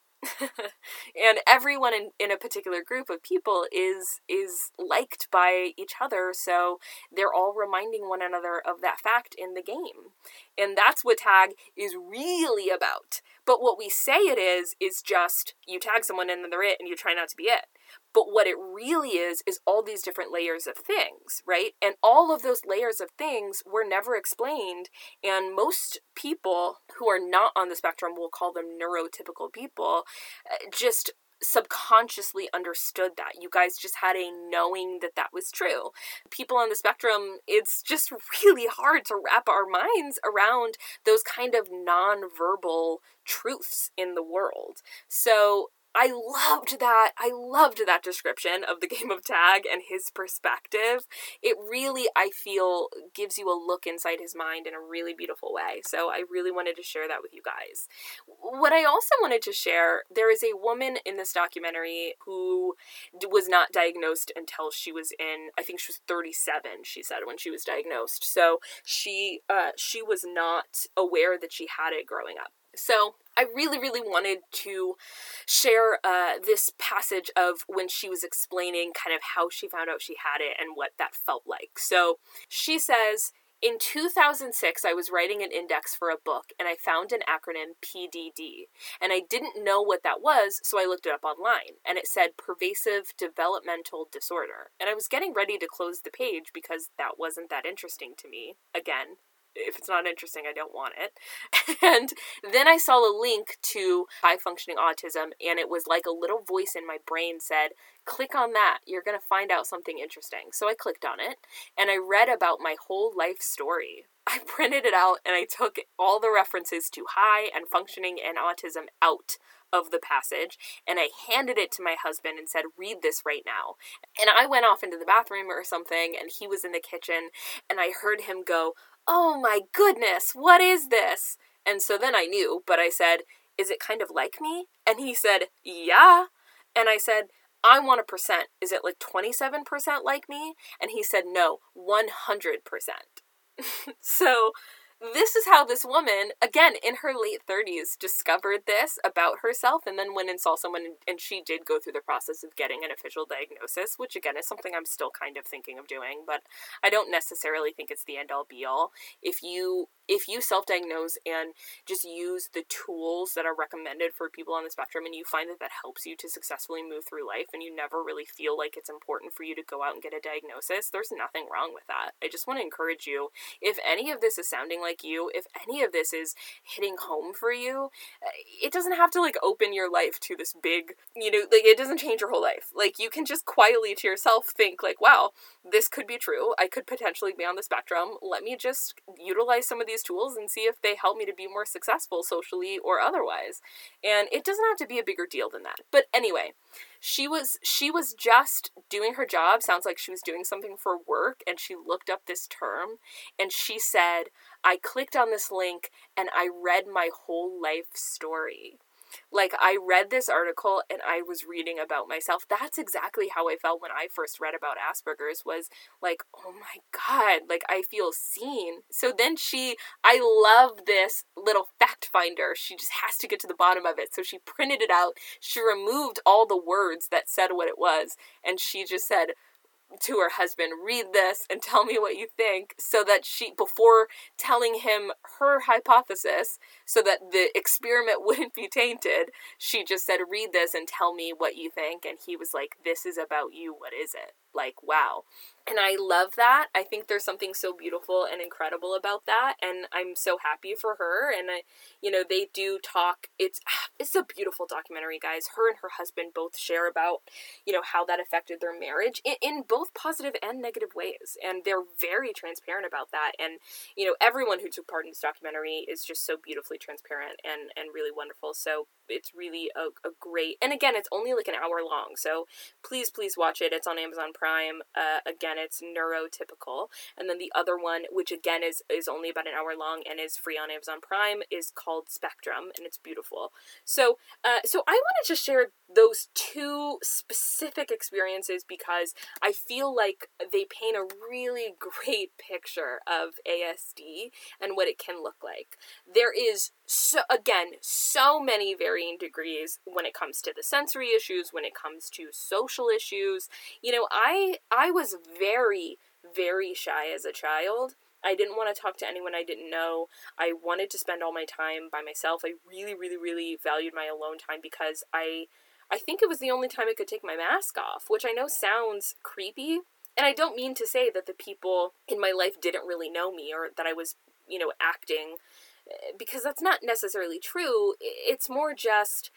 And everyone in, in a particular group of people is is liked by each other, so they're all reminding one another of that fact in the game. And that's what tag is really about. But what we say it is, is just you tag someone and then they're it and you try not to be it. But what it really is, is all these different layers of things, right? And all of those layers of things were never explained. And most people who are not on the spectrum, we'll call them neurotypical people, just subconsciously understood that. You guys just had a knowing that that was true. People on the spectrum, it's just really hard to wrap our minds around those kind of non-verbal truths in the world. So I loved that. I loved that description of the game of tag and his perspective. It really, I feel, gives you a look inside his mind in a really beautiful way. So I really wanted to share that with you guys. What I also wanted to share, there is a woman in this documentary who was not diagnosed until she was in, I think she was thirty-seven, she said, when she was diagnosed. So she, uh, she was not aware that she had it growing up. So I really, really wanted to share uh, this passage of when she was explaining kind of how she found out she had it and what that felt like. So she says, in two thousand six, I was writing an index for a book and I found an acronym P D D. And I didn't know what that was, so I looked it up online. And it said Pervasive Developmental Disorder. And I was getting ready to close the page because that wasn't that interesting to me. Again, if it's not interesting, I don't want it. And then I saw a link to high-functioning autism, and it was like a little voice in my brain said, click on that. You're going to find out something interesting. So I clicked on it, and I read about my whole life story. I printed it out, and I took all the references to high and functioning and autism out of the passage, and I handed it to my husband and said, read this right now. And I went off into the bathroom or something, and he was in the kitchen, and I heard him go, oh my goodness, what is this? And so then I knew, but I said, is it kind of like me? And he said, yeah. And I said, I want a percent. Is it like twenty-seven percent like me? And he said, no, one hundred percent. So this is how this woman, again, in her late thirties, discovered this about herself, and then went and saw someone, and she did go through the process of getting an official diagnosis, which, again, is something I'm still kind of thinking of doing, but I don't necessarily think it's the end-all, be-all. If you if you self-diagnose and just use the tools that are recommended for people on the spectrum, and you find that that helps you to successfully move through life, and you never really feel like it's important for you to go out and get a diagnosis, there's nothing wrong with that. I just want to encourage you, if any of this is sounding like you, if any of this is hitting home for you, it doesn't have to, like, open your life to this big, you know, like, it doesn't change your whole life. Like, you can just quietly to yourself think, like, wow, this could be true. I could potentially be on the spectrum. Let me just utilize some of these tools and see if they help me to be more successful socially or otherwise. And it doesn't have to be a bigger deal than that. But anyway, she was she was just doing her job. Sounds like she was doing something for work, and she looked up this term, and she said, I clicked on this link and I read my whole life story. Like, I read this article and I was reading about myself. That's exactly how I felt when I first read about Asperger's, was like, oh my God, like, I feel seen. So then she, I love this little fact finder. She just has to get to the bottom of it. So she printed it out. She removed all the words that said what it was. And she just said to her husband, read this and tell me what you think, so that she, before telling him her hypothesis, so that the experiment wouldn't be tainted, she just said, read this and tell me what you think. And he was like, this is about you. What is it? Like, wow. And I love that. I think there's something so beautiful and incredible about that. And I'm so happy for her. And, I, you know, they do talk. It's it's a beautiful documentary, guys. Her and her husband both share about, you know, how that affected their marriage in, in both positive and negative ways. And they're very transparent about that. And, you know, everyone who took part in this documentary is just so beautifully transparent and, and really wonderful. So it's really a, a great, and again, it's only like an hour long. So please, please watch it. It's on Amazon Prime. Uh, again, it's Neurotypical. And then the other one, which again is, is only about an hour long and is free on Amazon Prime, is called Spectrum, and it's beautiful. So, uh, so I wanted to share those two specific experiences because I feel like they paint a really great picture of A S D and what it can look like. There is, so again, so many varying degrees when it comes to the sensory issues, when it comes to social issues. You know, I I was very, very shy as a child. I didn't want to talk to anyone I didn't know. I wanted to spend all my time by myself. I really, really, really valued my alone time because I, I think it was the only time I could take my mask off, which I know sounds creepy. And I don't mean to say that the people in my life didn't really know me or that I was, you know, acting, because that's not necessarily true. It's more just,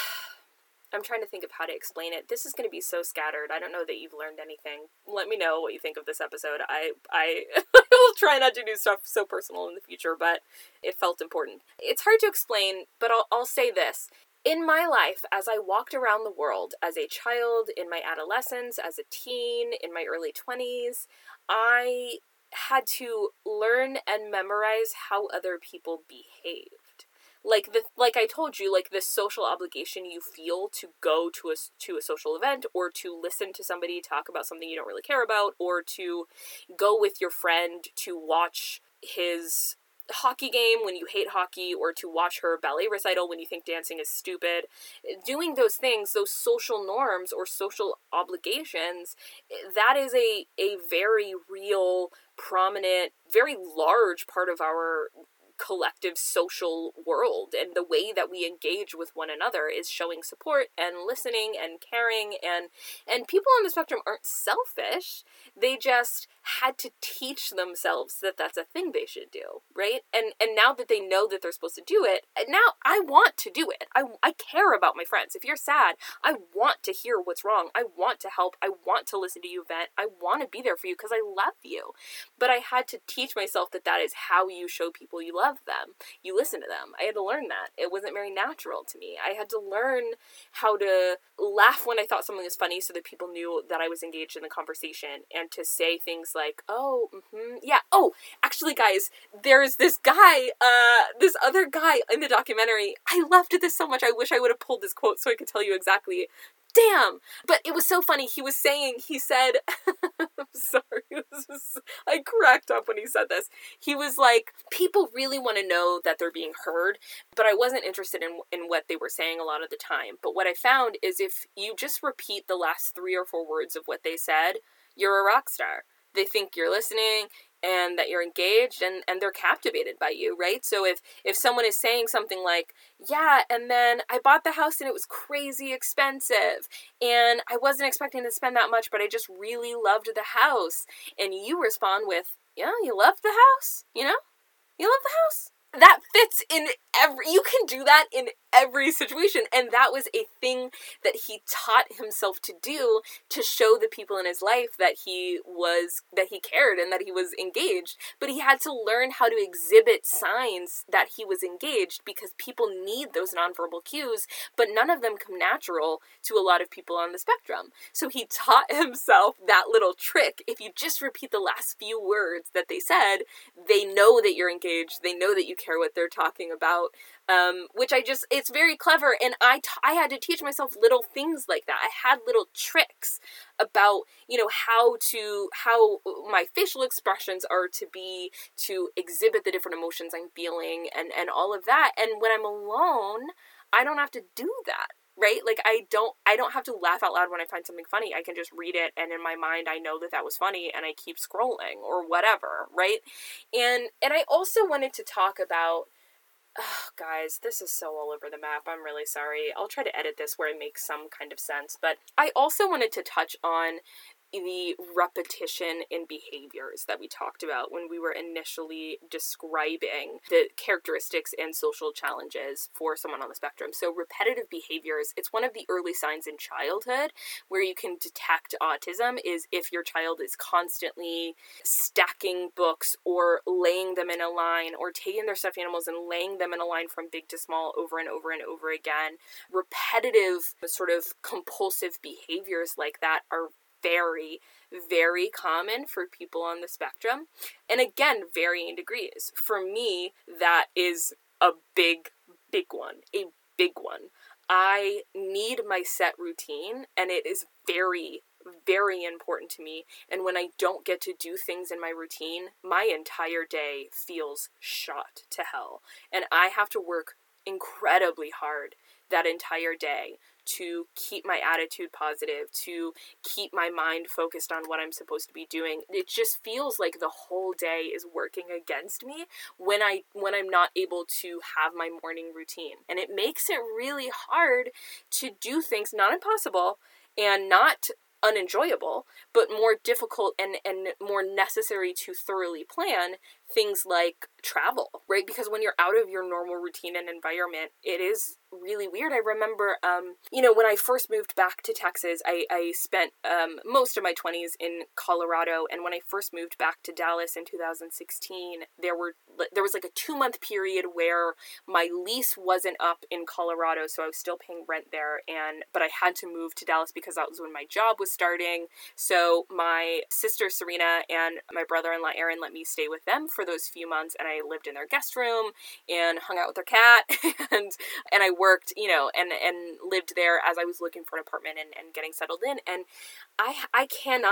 I'm trying to think of how to explain it. This is going to be so scattered. I don't know that you've learned anything. Let me know what you think of this episode. I, I, I will try not to do stuff so personal in the future, but it felt important. It's hard to explain, but I'll, I'll say this. In my life, as I walked around the world as a child, in my adolescence, as a teen, in my early twenties, I had to learn and memorize how other people behaved. Like the like I told you, like the social obligation you feel to go to a, to a social event, or to listen to somebody talk about something you don't really care about, or to go with your friend to watch his hockey game when you hate hockey, or to watch her ballet recital when you think dancing is stupid. Doing those things, those social norms or social obligations, that is a, a very real, prominent, very large part of our collective social world, and the way that we engage with one another is showing support and listening and caring, and and people on the spectrum aren't selfish. They just had to teach themselves that that's a thing they should do, right? And and now that they know that they're supposed to do it, now I want to do it. I, I care about my friends. If you're sad, I want to hear what's wrong. I want to help. I want to listen to you vent. I want to be there for you because I love you. But I had to teach myself that that is how you show people you love them. You listen to them. I had to learn that. It wasn't very natural to me. I had to learn how to laugh when I thought something was funny so that people knew that I was engaged in the conversation, and to say things like, oh, mm-hmm, yeah, oh, actually, guys, there's this guy, uh, this other guy in the documentary. I loved this so much. I wish I would have pulled this quote so I could tell you exactly. Damn! But it was so funny. He was saying, he said, I'm sorry, this is, I cracked up when he said this. He was like, people really want to know that they're being heard, but I wasn't interested in, in what they were saying a lot of the time. But what I found is if you just repeat the last three or four words of what they said, you're a rock star. They think you're listening and that you're engaged, and, and they're captivated by you, right? So if, if someone is saying something like, yeah, and then I bought the house and it was crazy expensive, and I wasn't expecting to spend that much, but I just really loved the house, and you respond with, yeah, you love the house, you know? You love the house? That fits in every, you can do that in every situation. And that was a thing that he taught himself to do to show the people in his life that he was, that he cared and that he was engaged. But he had to learn how to exhibit signs that he was engaged, because people need those nonverbal cues, but none of them come natural to a lot of people on the spectrum. So he taught himself that little trick. If you just repeat the last few words that they said, they know that you're engaged. They know that you care what they're talking about. Um, which I just, it's very clever, and I, t- I had to teach myself little things like that. I had little tricks about, you know, how to, how my facial expressions are to be, to exhibit the different emotions I'm feeling, and, and all of that, and when I'm alone, I don't have to do that, right? Like, I don't, I don't have to laugh out loud when I find something funny. I can just read it, and in my mind, I know that that was funny, and I keep scrolling, or whatever, right? And, and I also wanted to talk about, oh, guys, this is so all over the map. I'm really sorry. I'll try to edit this where it makes some kind of sense. But I also wanted to touch on the repetition in behaviors that we talked about when we were initially describing the characteristics and social challenges for someone on the spectrum. So repetitive behaviors, it's one of the early signs in childhood where you can detect autism, is if your child is constantly stacking books or laying them in a line, or taking their stuffed animals and laying them in a line from big to small over and over and over again. Repetitive sort of compulsive behaviors like that are very, very common for people on the spectrum. And again, varying degrees. For me, that is a big, big one. A big one. I need my set routine, and it is very, very important to me. And when I don't get to do things in my routine, my entire day feels shot to hell. And I have to work incredibly hard that entire day to keep my attitude positive, to keep my mind focused on what I'm supposed to be doing. It just feels like the whole day is working against me when I when I'm not able to have my morning routine. And it makes it really hard to do things, not impossible and not unenjoyable, but more difficult and, and more necessary to thoroughly plan, things like travel, right? Because when you're out of your normal routine and environment, it is really weird. I remember, um, you know, when I first moved back to Texas, I, I spent um, most of my twenties in Colorado, and when I first moved back to Dallas in two thousand sixteen, there were there was like a two-month period where my lease wasn't up in Colorado, so I was still paying rent there, and but I had to move to Dallas because that was when my job was starting. So my sister Serena and my brother-in-law Aaron let me stay with them for those few months, and I lived in their guest room and hung out with their cat, and and I worked, you know, and, and lived there as I was looking for an apartment and, and getting settled in. And I I cannot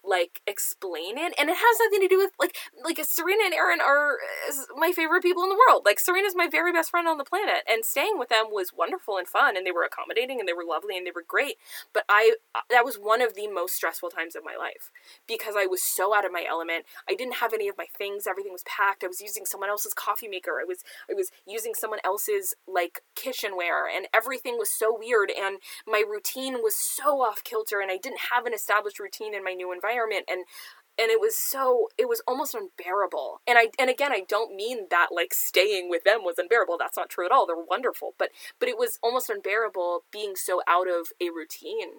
like, explain it. And it has nothing to do with, like, like Serena and Aaron are my favorite people in the world. Like, Serena's my very best friend on the planet. And staying with them was wonderful and fun, and they were accommodating, and they were lovely, and they were great. But I, that was one of the most stressful times of my life, because I was so out of my element. I didn't have any of my things. Everything was packed. I was using someone else's coffee maker. I was, I was using someone else's, like, kitchenware, and everything was so weird, and my routine was so off kilter, and I didn't have an established routine in my new environment, and and it was so, it was almost unbearable. And I, and again, I don't mean that, like, staying with them was unbearable. That's not true at all. They're wonderful. But, but it was almost unbearable being so out of a routine.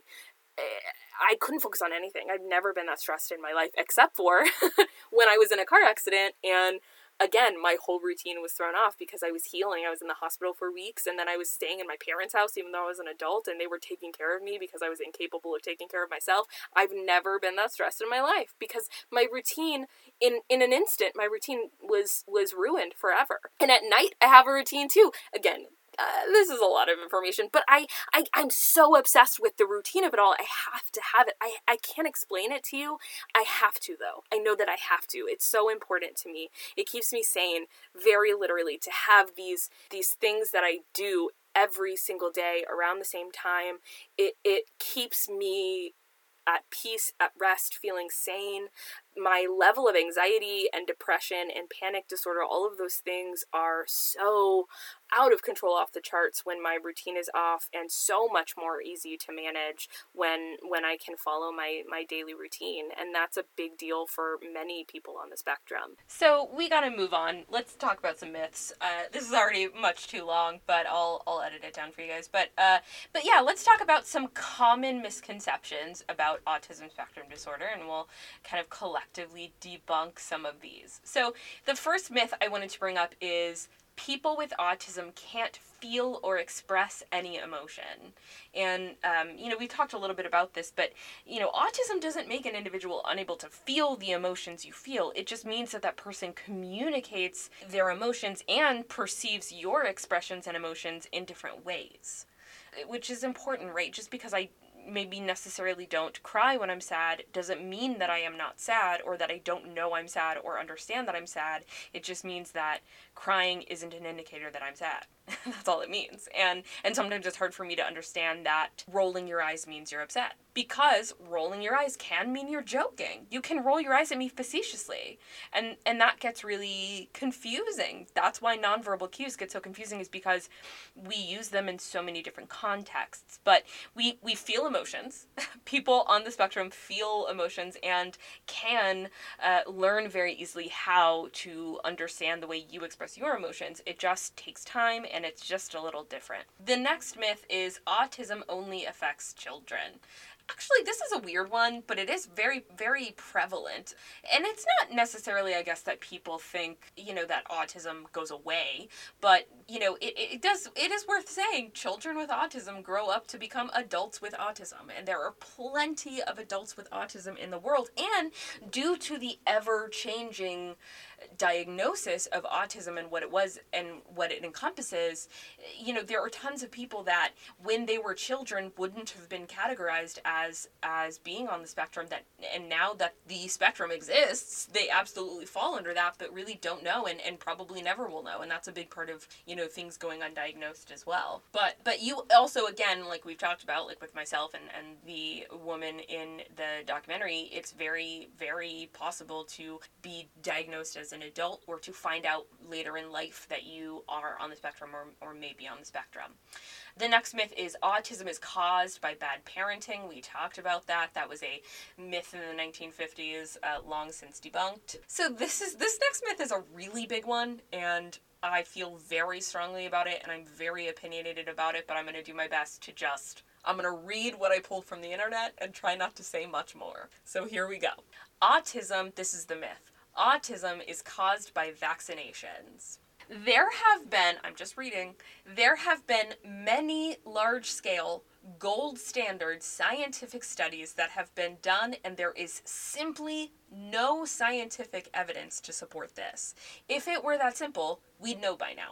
I couldn't focus on anything. I've never been that stressed in my life, except for when I was in a car accident, and again, my whole routine was thrown off because I was healing. I was in the hospital for weeks, and then I was staying in my parents' house, even though I was an adult, and they were taking care of me because I was incapable of taking care of myself. I've never been that stressed in my life, because my routine, in, in an instant, my routine was, was ruined forever. And at night, I have a routine too. Again, Uh, this is a lot of information, but I, I, I'm so obsessed with the routine of it all. I have to have it. I, I can't explain it to you. I have to, though. I know that I have to. It's so important to me. It keeps me sane, very literally, to have these, these things that I do every single day around the same time. It, it keeps me at peace, at rest, feeling sane. My level of anxiety and depression and panic disorder, all of those things are so out of control, off the charts, when my routine is off, and so much more easy to manage when when I can follow my, my daily routine. And that's a big deal for many people on the spectrum. So we gotta move on. Let's talk about some myths. Uh, this is already much too long, but I'll I'll edit it down for you guys. But uh, but yeah, let's talk about some common misconceptions about autism spectrum disorder, and we'll kind of collectively debunk some of these. So the first myth I wanted to bring up is people with autism can't feel or express any emotion. And, um, you know, we talked a little bit about this, but, you know, autism doesn't make an individual unable to feel the emotions you feel. It just means that that person communicates their emotions and perceives your expressions and emotions in different ways, which is important, right? Just because I maybe necessarily don't cry when I'm sad doesn't mean that I am not sad, or that I don't know I'm sad or understand that I'm sad. It just means that crying isn't an indicator that I'm sad. That's all it means. And and sometimes it's hard for me to understand that rolling your eyes means you're upset, because rolling your eyes can mean you're joking. You can roll your eyes at me facetiously, and and that gets really confusing. That's why nonverbal cues get so confusing, is because we use them in so many different contexts. But we we feel emotions. People on the spectrum feel emotions and can uh, learn very easily how to understand the way you express your emotions. It just takes time, and it's just a little different. The next myth is autism only affects children. Actually, this is a weird one, but it is very, very prevalent. And it's not necessarily, I guess, that people think, you know, that autism goes away. But, you know, it, it does, it is worth saying children with autism grow up to become adults with autism. And there are plenty of adults with autism in the world. And due to the ever-changing diagnosis of autism and what it was and what it encompasses, you know, there are tons of people that when they were children wouldn't have been categorized as as being on the spectrum, that and now that the spectrum exists, they absolutely fall under that, but really don't know, and, and probably never will know. And that's a big part of, you know, things going undiagnosed as well. But but you also, again, like we've talked about, like with myself and, and the woman in the documentary, it's very, very possible to be diagnosed as an adult, or to find out later in life that you are on the spectrum, or, or maybe on the spectrum. The next myth is autism is caused by bad parenting. We talked about that. That was a myth in the nineteen fifties, uh, long since debunked. So this is this next myth is a really big one, and I feel very strongly about it, and I'm very opinionated about it, but I'm going to do my best to just... I'm going to read what I pulled from the internet and try not to say much more. So here we go. Autism, this is the myth. Autism is caused by vaccinations. There have been, I'm just reading, there have been many large-scale, gold standard scientific studies that have been done, and there is simply no scientific evidence to support this. If it were that simple, we'd know by now.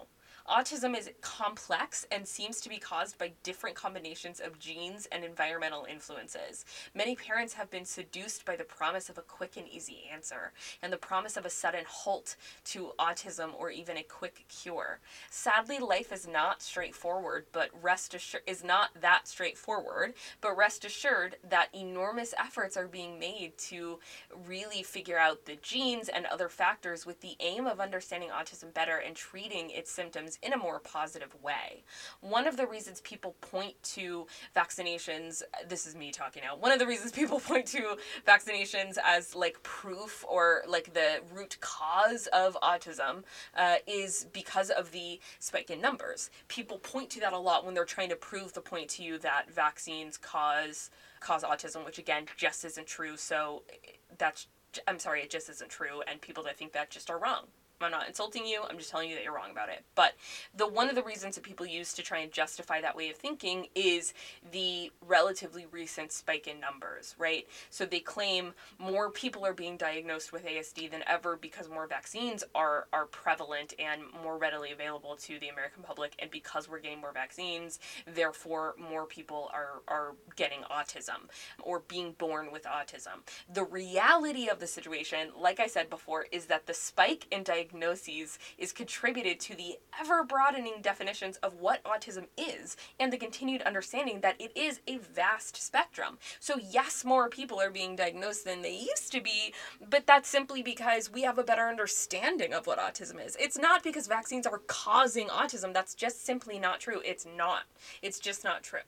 Autism is complex and seems to be caused by different combinations of genes and environmental influences. Many parents have been seduced by the promise of a quick and easy answer, and the promise of a sudden halt to autism or even a quick cure. Sadly, life is not straightforward, but rest assured is not that straightforward, but rest assured that enormous efforts are being made to really figure out the genes and other factors with the aim of understanding autism better and treating its symptoms in a more positive way. One of the reasons people point to vaccinations, this is me talking now, one of the reasons people point to vaccinations as like proof or like the root cause of autism uh, is because of the spike in numbers. People point to that a lot when they're trying to prove the point to you that vaccines cause cause autism, which again just isn't true. So that's, I'm sorry, it just isn't true, and people that think that just are wrong. I'm not insulting you, I'm just telling you that you're wrong about it. But the one of the reasons that people use to try and justify that way of thinking is the relatively recent spike in numbers, right? So they claim more people are being diagnosed with A S D than ever because more vaccines are, are prevalent and more readily available to the American public, and because we're getting more vaccines, therefore more people are, are getting autism or being born with autism. The reality of the situation, like I said before, is that the spike in diagnosis diagnoses is contributed to the ever-broadening definitions of what autism is and the continued understanding that it is a vast spectrum. So yes, more people are being diagnosed than they used to be, but that's simply because we have a better understanding of what autism is. It's not because vaccines are causing autism. That's just simply not true. It's not. It's just not true.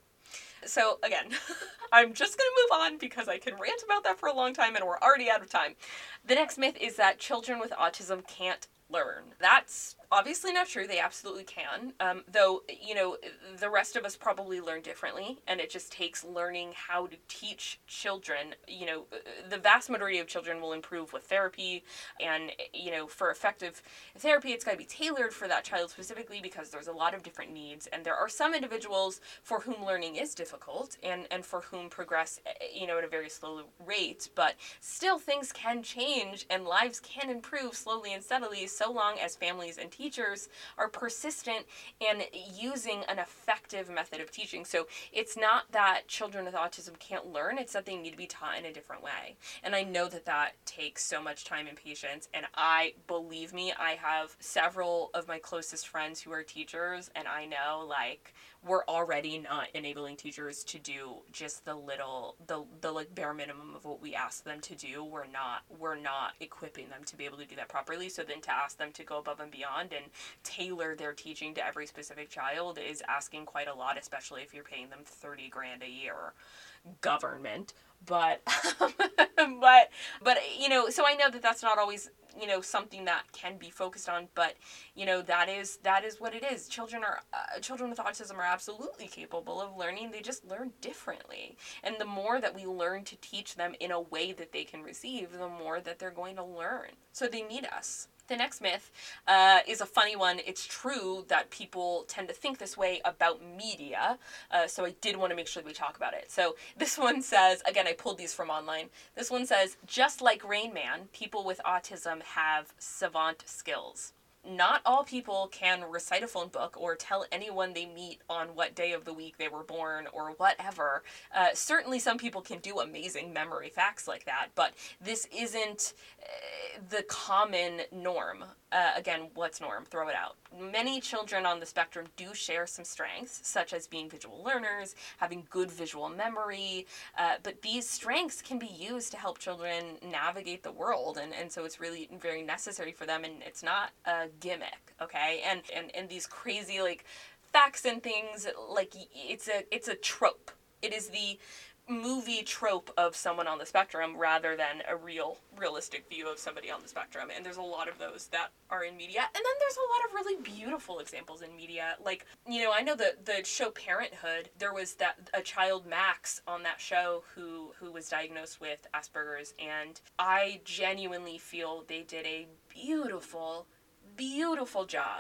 So again, I'm just going to move on because I can rant about that for a long time and we're already out of time. The next myth is that children with autism can't learn. That's obviously not true. They absolutely can. Um, though, you know, the rest of us probably learn differently, and it just takes learning how to teach children. You know, the vast majority of children will improve with therapy, and, you know, for effective therapy, it's got to be tailored for that child specifically because there's a lot of different needs, and there are some individuals for whom learning is difficult and, and for whom progress, you know, at a very slow rate, but still things can change and lives can improve slowly and steadily so long as families and teachers are persistent in using an effective method of teaching. So it's not that children with autism can't learn, it's that they need to be taught in a different way. And I know that that takes so much time and patience, and I, believe me, I have several of my closest friends who are teachers, and I know, like, we're already not enabling teachers to do just the little, the, the like bare minimum of what we ask them to do. We're not, we're not equipping them to be able to do that properly. So then to ask them to go above and beyond and tailor their teaching to every specific child is asking quite a lot, especially if you're paying them thirty grand a year. Government. But, but, but, you know, so I know that that's not always, you know, something that can be focused on, but, you know, that is, that is what it is. Children are, uh, children with autism are absolutely capable of learning. They just learn differently. And the more that we learn to teach them in a way that they can receive, the more that they're going to learn. So they need us. The next myth uh, is a funny one. It's true that people tend to think this way about media, uh, so I did want to make sure that we talk about it. So this one says, again, I pulled these from online. This one says, just like Rain Man, people with autism have savant skills. Not all people can recite a phone book or tell anyone they meet on what day of the week they were born or whatever. Uh, certainly some people can do amazing memory facts like that, but this isn't uh, the common norm. Uh, again, what's norm? Throw it out. Many children on the spectrum do share some strengths, such as being visual learners, having good visual memory, uh, but these strengths can be used to help children navigate the world, and, and so it's really very necessary for them, and it's not a gimmick, okay? And, and, and these crazy, like, facts and things, like, it's a, it's a trope. It is the movie trope of someone on the spectrum rather than a real, realistic view of somebody on the spectrum. And there's a lot of those that are in media. And then there's a lot of really beautiful examples in media. Like, you know, I know the, the show Parenthood, there was that a child, Max, on that show who, who was diagnosed with Asperger's. And I genuinely feel they did a beautiful beautiful job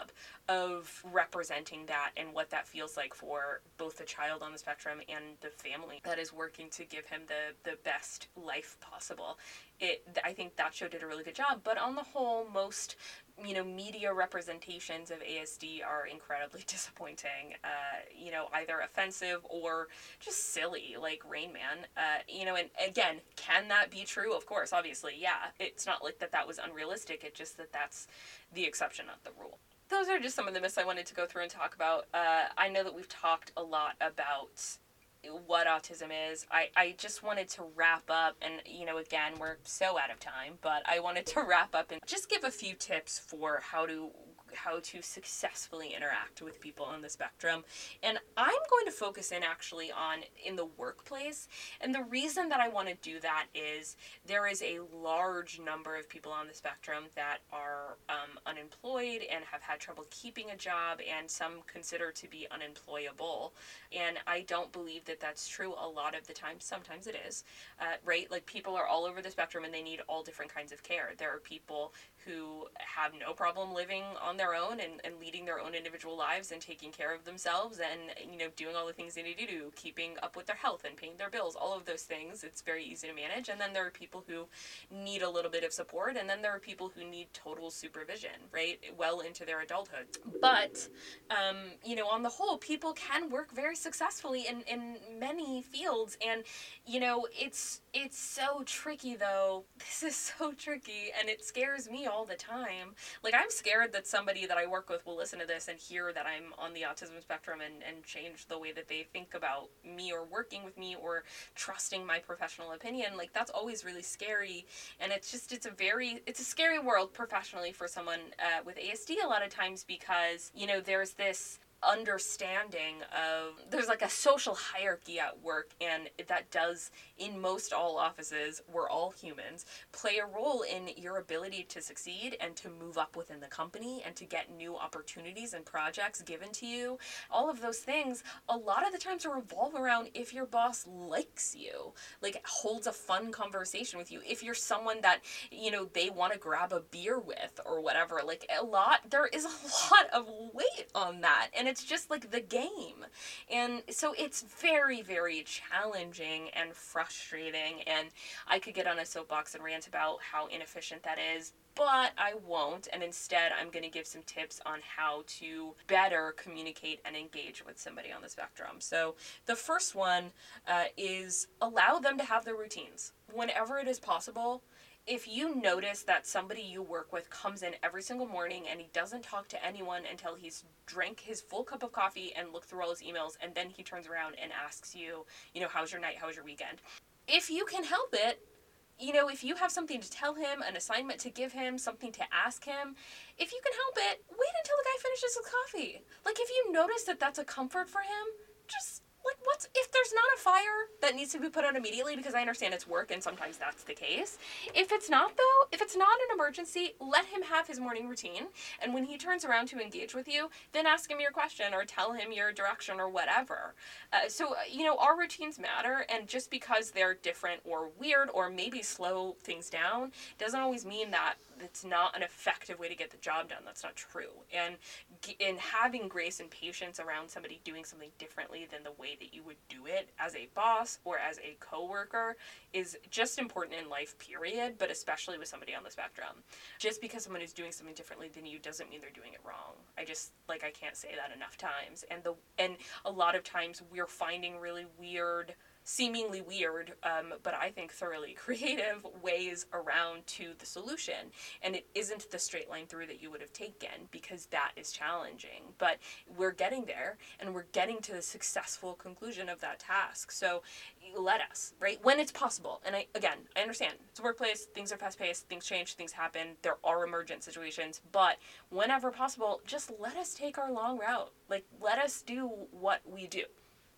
of representing that and what that feels like for both the child on the spectrum and the family that is working to give him the, the best life possible. It, I think that show did a really good job, but on the whole, most, you know, media representations of A S D are incredibly disappointing, uh, you know, either offensive or just silly, like Rain Man, uh, you know, and again, can that be true? Of course, obviously, yeah. It's not like that that was unrealistic, it's just that that's the exception, not the rule. Those are just some of the myths I wanted to go through and talk about. Uh, I know that we've talked a lot about what autism is. I, I just wanted to wrap up, and, you know, again, we're so out of time, but I wanted to wrap up and just give a few tips for how to how to successfully interact with people on the spectrum. And I'm going to focus in actually on in the workplace. And the reason that I want to do that is there is a large number of people on the spectrum that are um, unemployed and have had trouble keeping a job, and some consider to be unemployable. And I don't believe that that's true a lot of the time. Sometimes it is, uh, right? Like, people are all over the spectrum and they need all different kinds of care. There are people who have no problem living on their own and, and leading their own individual lives and taking care of themselves and, you know, doing all the things they need to do, keeping up with their health and paying their bills, all of those things. It's very easy to manage. And then there are people who need a little bit of support, and then there are people who need total supervision, right, well into their adulthood. But, um, you know, on the whole, people can work very successfully in, in many fields, and, you know, it's it's so tricky, though. This is so tricky, and it scares me all the time. Like, I'm scared that somebody that I work with will listen to this and hear that I'm on the autism spectrum and, and change the way that they think about me or working with me or trusting my professional opinion. Like, that's always really scary, and it's just, it's a very, it's a scary world professionally for someone uh, with A S D a lot of times, because, you know, there's this understanding of, there's like a social hierarchy at work, and that does, in most all offices, we're all humans, play a role in your ability to succeed and to move up within the company and to get new opportunities and projects given to you. All of those things, a lot of the times, revolve around if your boss likes you, like holds a fun conversation with you, if you're someone that, you know, they want to grab a beer with or whatever. Like, a lot, there is a lot of weight on that, and it's just like the game. And so it's very, very challenging and frustrating, and I could get on a soapbox and rant about how inefficient that is, but I won't, and instead I'm going to give some tips on how to better communicate and engage with somebody on the spectrum. So the first one uh, is allow them to have their routines. Whenever it is possible, if you notice that somebody you work with comes in every single morning and he doesn't talk to anyone until he's drank his full cup of coffee and looked through all his emails, and then he turns around and asks you, you know, how's your night, how's your weekend? If you can help it, you know, if you have something to tell him, an assignment to give him, something to ask him, if you can help it, wait until the guy finishes his coffee. Like, if you notice that that's a comfort for him, just, like, what's, if there's not a fire that needs to be put out immediately, because I understand it's work and sometimes that's the case. If it's not, though, if it's not an emergency, let him have his morning routine, and when he turns around to engage with you, then ask him your question or tell him your direction or whatever. Uh, so, uh, you know, our routines matter, and just because they're different or weird or maybe slow things down doesn't always mean that it's not an effective way to get the job done. That's not true. And in having grace and patience around somebody doing something differently than the way that you would do it as a boss or as a coworker is just important in life, period, but especially with somebody on the spectrum. Just because someone is doing something differently than you doesn't mean they're doing it wrong. I just, like, I can't say that enough times. And the and a lot of times we're finding really weird, seemingly weird, um, but I think thoroughly creative ways around to the solution. And it isn't the straight line through that you would have taken, because that is challenging. But we're getting there, and we're getting to the successful conclusion of that task. So let us, right? When it's possible. And I, again, I understand. It's a workplace, things are fast-paced, things change, things happen, there are emergent situations, but whenever possible, just let us take our long route. Like, let us do what we do.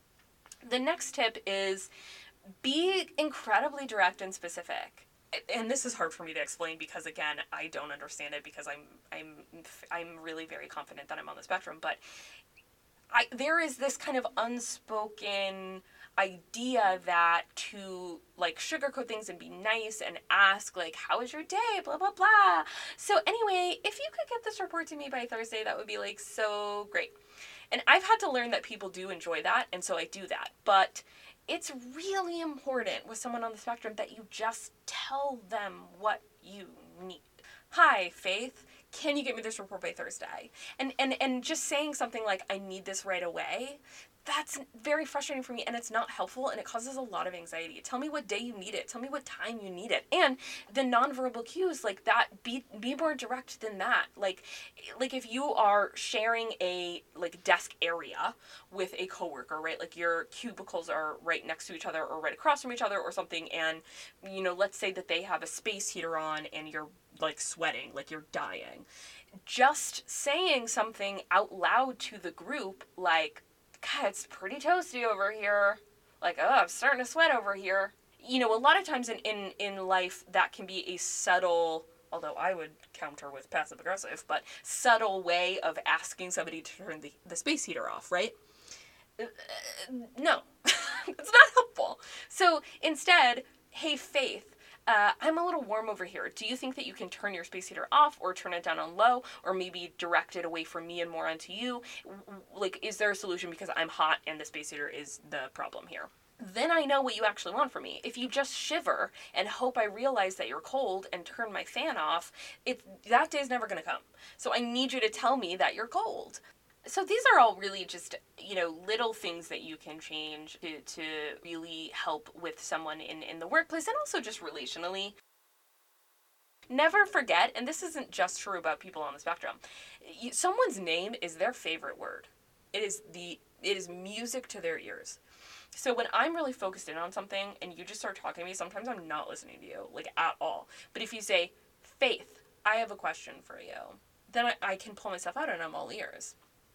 The next tip is be incredibly direct and specific. And this is hard for me to explain because, again, I don't understand it because I'm I'm I'm really very confident that I'm on the spectrum, but I there is this kind of unspoken idea that to, like, like sugarcoat things and be nice and ask like, how was your day? Blah, blah, blah. So anyway, if you could get this report to me by Thursday, that would be like so great. And I've had to learn that people do enjoy that, and so I do that. But it's really important with someone on the spectrum that you just tell them what you need. Hi, Faith, can you get me this report by Thursday? And and and just saying something like, I need this right away, that's very frustrating for me, and it's not helpful, and it causes a lot of anxiety. Tell me what day you need it. Tell me what time you need it. And the nonverbal cues, like that, be be more direct than that. Like, like if you are sharing a, like, desk area with a coworker, right? Like, your cubicles are right next to each other or right across from each other or something, and, you know, let's say that they have a space heater on and you're, like, sweating, like you're dying. Just saying something out loud to the group, like, God, it's pretty toasty over here. Like, oh, I'm starting to sweat over here. You know, a lot of times in, in, in life, that can be a subtle, although I would counter with passive-aggressive, but subtle way of asking somebody to turn the, the space heater off, right? Uh, no, it's not helpful. So instead, hey, Faith, Uh, I'm a little warm over here. Do you think that you can turn your space heater off or turn it down on low or maybe direct it away from me and more onto you? Like, is there a solution because I'm hot and the space heater is the problem here? Then I know what you actually want from me. If you just shiver and hope I realize that you're cold and turn my fan off, it, that day's never going to come. So I need you to tell me that you're cold. So these are all really just, you know, little things that you can change to, to really help with someone in, in the workplace and also just relationally. Never forget, and this isn't just true about people on the spectrum, you, someone's name is their favorite word. It is the it is music to their ears. So when I'm really focused in on something and you just start talking to me, sometimes I'm not listening to you, like, at all. But if you say, Faith, I have a question for you, then I, I can pull myself out and I'm all ears.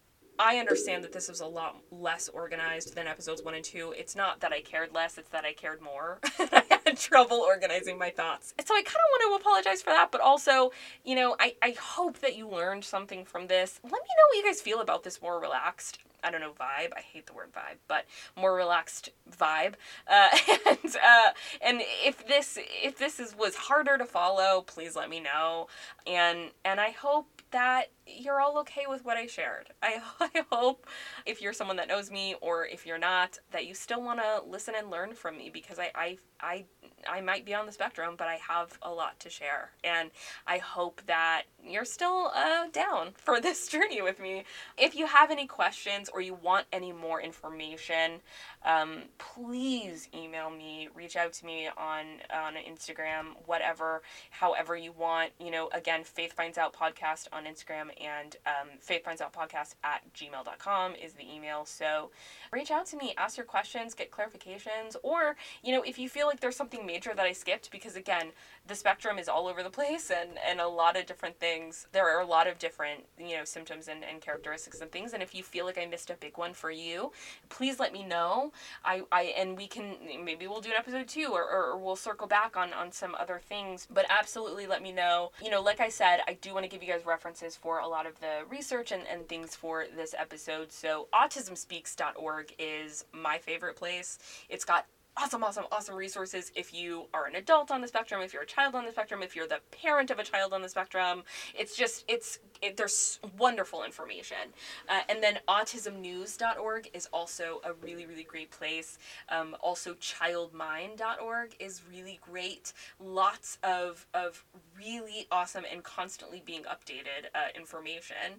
I understand that this was a lot less organized than episodes one and two. It's not that I cared less, it's that I cared more. I had trouble organizing my thoughts. So I kind of want to apologize for that, but also, you know, I, I hope that you learned something from this. Let me know what you guys feel about this more relaxed, I don't know, vibe. I hate the word vibe, but more relaxed vibe. Uh, and uh, and if this if this is was harder to follow, please let me know. And and I hope that you're all okay with what I shared. I, I hope if you're someone that knows me or if you're not, that you still want to listen and learn from me because I, I, I, I might be on the spectrum, but I have a lot to share. And I hope that you're still uh, down for this journey with me. If you have any questions or you want any more information, um, please email me, reach out to me on, on Instagram, whatever, however you want. You know, again, Faith Finds Out Podcast on Instagram and um, Faith Finds Out Podcast at gmail dot com is the email. So reach out to me, ask your questions, get clarifications, or, you know, if you feel like there's something major that I skipped, because again, the spectrum is all over the place and, and a lot of different things. There are a lot of different, you know, symptoms and, and characteristics and things. And if you feel like I missed a big one for you, please let me know. I, I and we can, maybe we'll do an episode two or, or, or we'll circle back on, on some other things, but absolutely let me know. You know, like I said, I do want to give you guys references for a lot of the research and, and things for this episode. So autism speaks dot org is my favorite place. It's got awesome, awesome, awesome resources if you are an adult on the spectrum, if you're a child on the spectrum, if you're the parent of a child on the spectrum. It's just, it's, it, there's wonderful information. Uh, and then autism news dot org is also a really, really great place. Um, also child mind dot org is really great. Lots of, of really awesome and constantly being updated uh, information.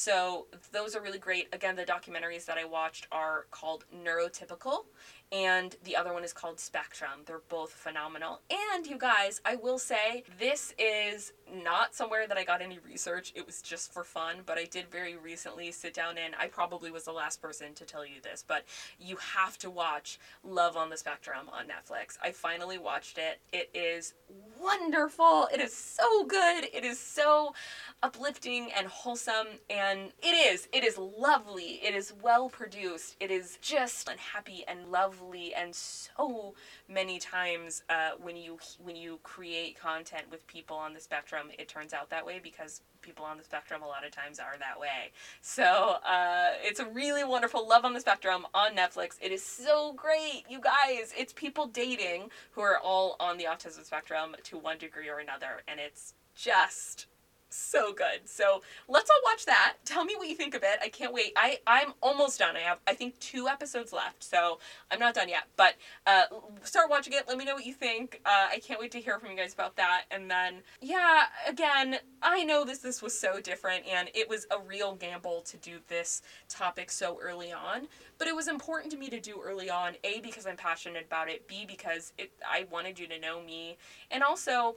So those are really great. Again, the documentaries that I watched are called Neurotypical, and the other one is called Spectrum. They're both phenomenal. And you guys, I will say, this is not somewhere that I got any research. It was just for fun, but I did very recently sit down and I probably was the last person to tell you this, but you have to watch Love on the Spectrum on Netflix. I finally watched it. It is wonderful. It is so good. It is so uplifting and wholesome, and it is. It is lovely. It is well produced. It is just and happy and love lovely, and so many times uh, when you when you create content with people on the spectrum, it turns out that way because people on the spectrum a lot of times are that way. So uh, it's a really wonderful Love on the Spectrum on Netflix. It is so great, you guys. It's people dating who are all on the autism spectrum to one degree or another, and it's just so good. So let's all watch that. Tell me what you think of it. I can't wait. I, I'm almost done. I have, I think, two episodes left, so I'm not done yet. But uh, start watching it. Let me know what you think. Uh, I can't wait to hear from you guys about that. And then, yeah, again, I know this, this was so different, and it was a real gamble to do this topic so early on. But it was important to me to do early on, A, because I'm passionate about it, B, because it, I wanted you to know me, and also,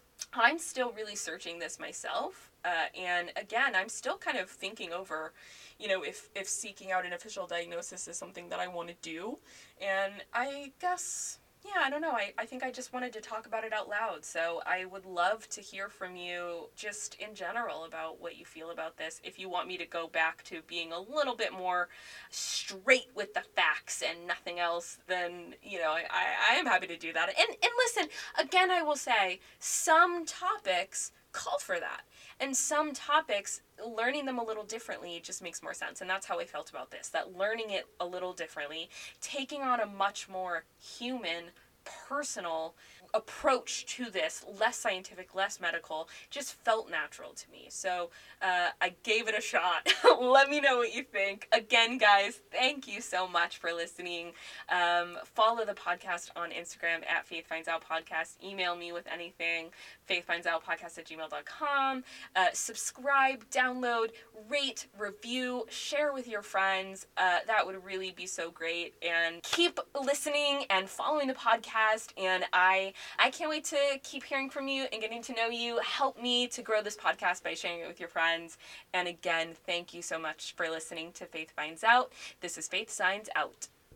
I'm still really searching this myself, uh, and again, I'm still kind of thinking over, you know, if, if seeking out an official diagnosis is something that I want to do, and I guess, yeah, I don't know, I, I think I just wanted to talk about it out loud, so I would love to hear from you just in general about what you feel about this. If you want me to go back to being a little bit more straight with the facts and nothing else, then, you know, I, I am happy to do that. And, and listen, again, I will say, some topics call for that. And some topics, learning them a little differently just makes more sense. And that's how I felt about this, that learning it a little differently, taking on a much more human, personal approach to this, less scientific, less medical, just felt natural to me. So uh, I gave it a shot. Let me know what you think. Again, guys, thank you so much for listening. Um, follow the podcast on Instagram at Faith Finds Out Podcast. Email me with anything, faithfindsoutpodcast at gmail dot com. Uh, subscribe, download, rate, review, share with your friends. Uh, that would really be so great. And keep listening and following the podcast. And I I can't wait to keep hearing from you and getting to know you. Help me to grow this podcast by sharing it with your friends. And again, thank you so much for listening to Faith Finds Out. This is Faith Signs Out.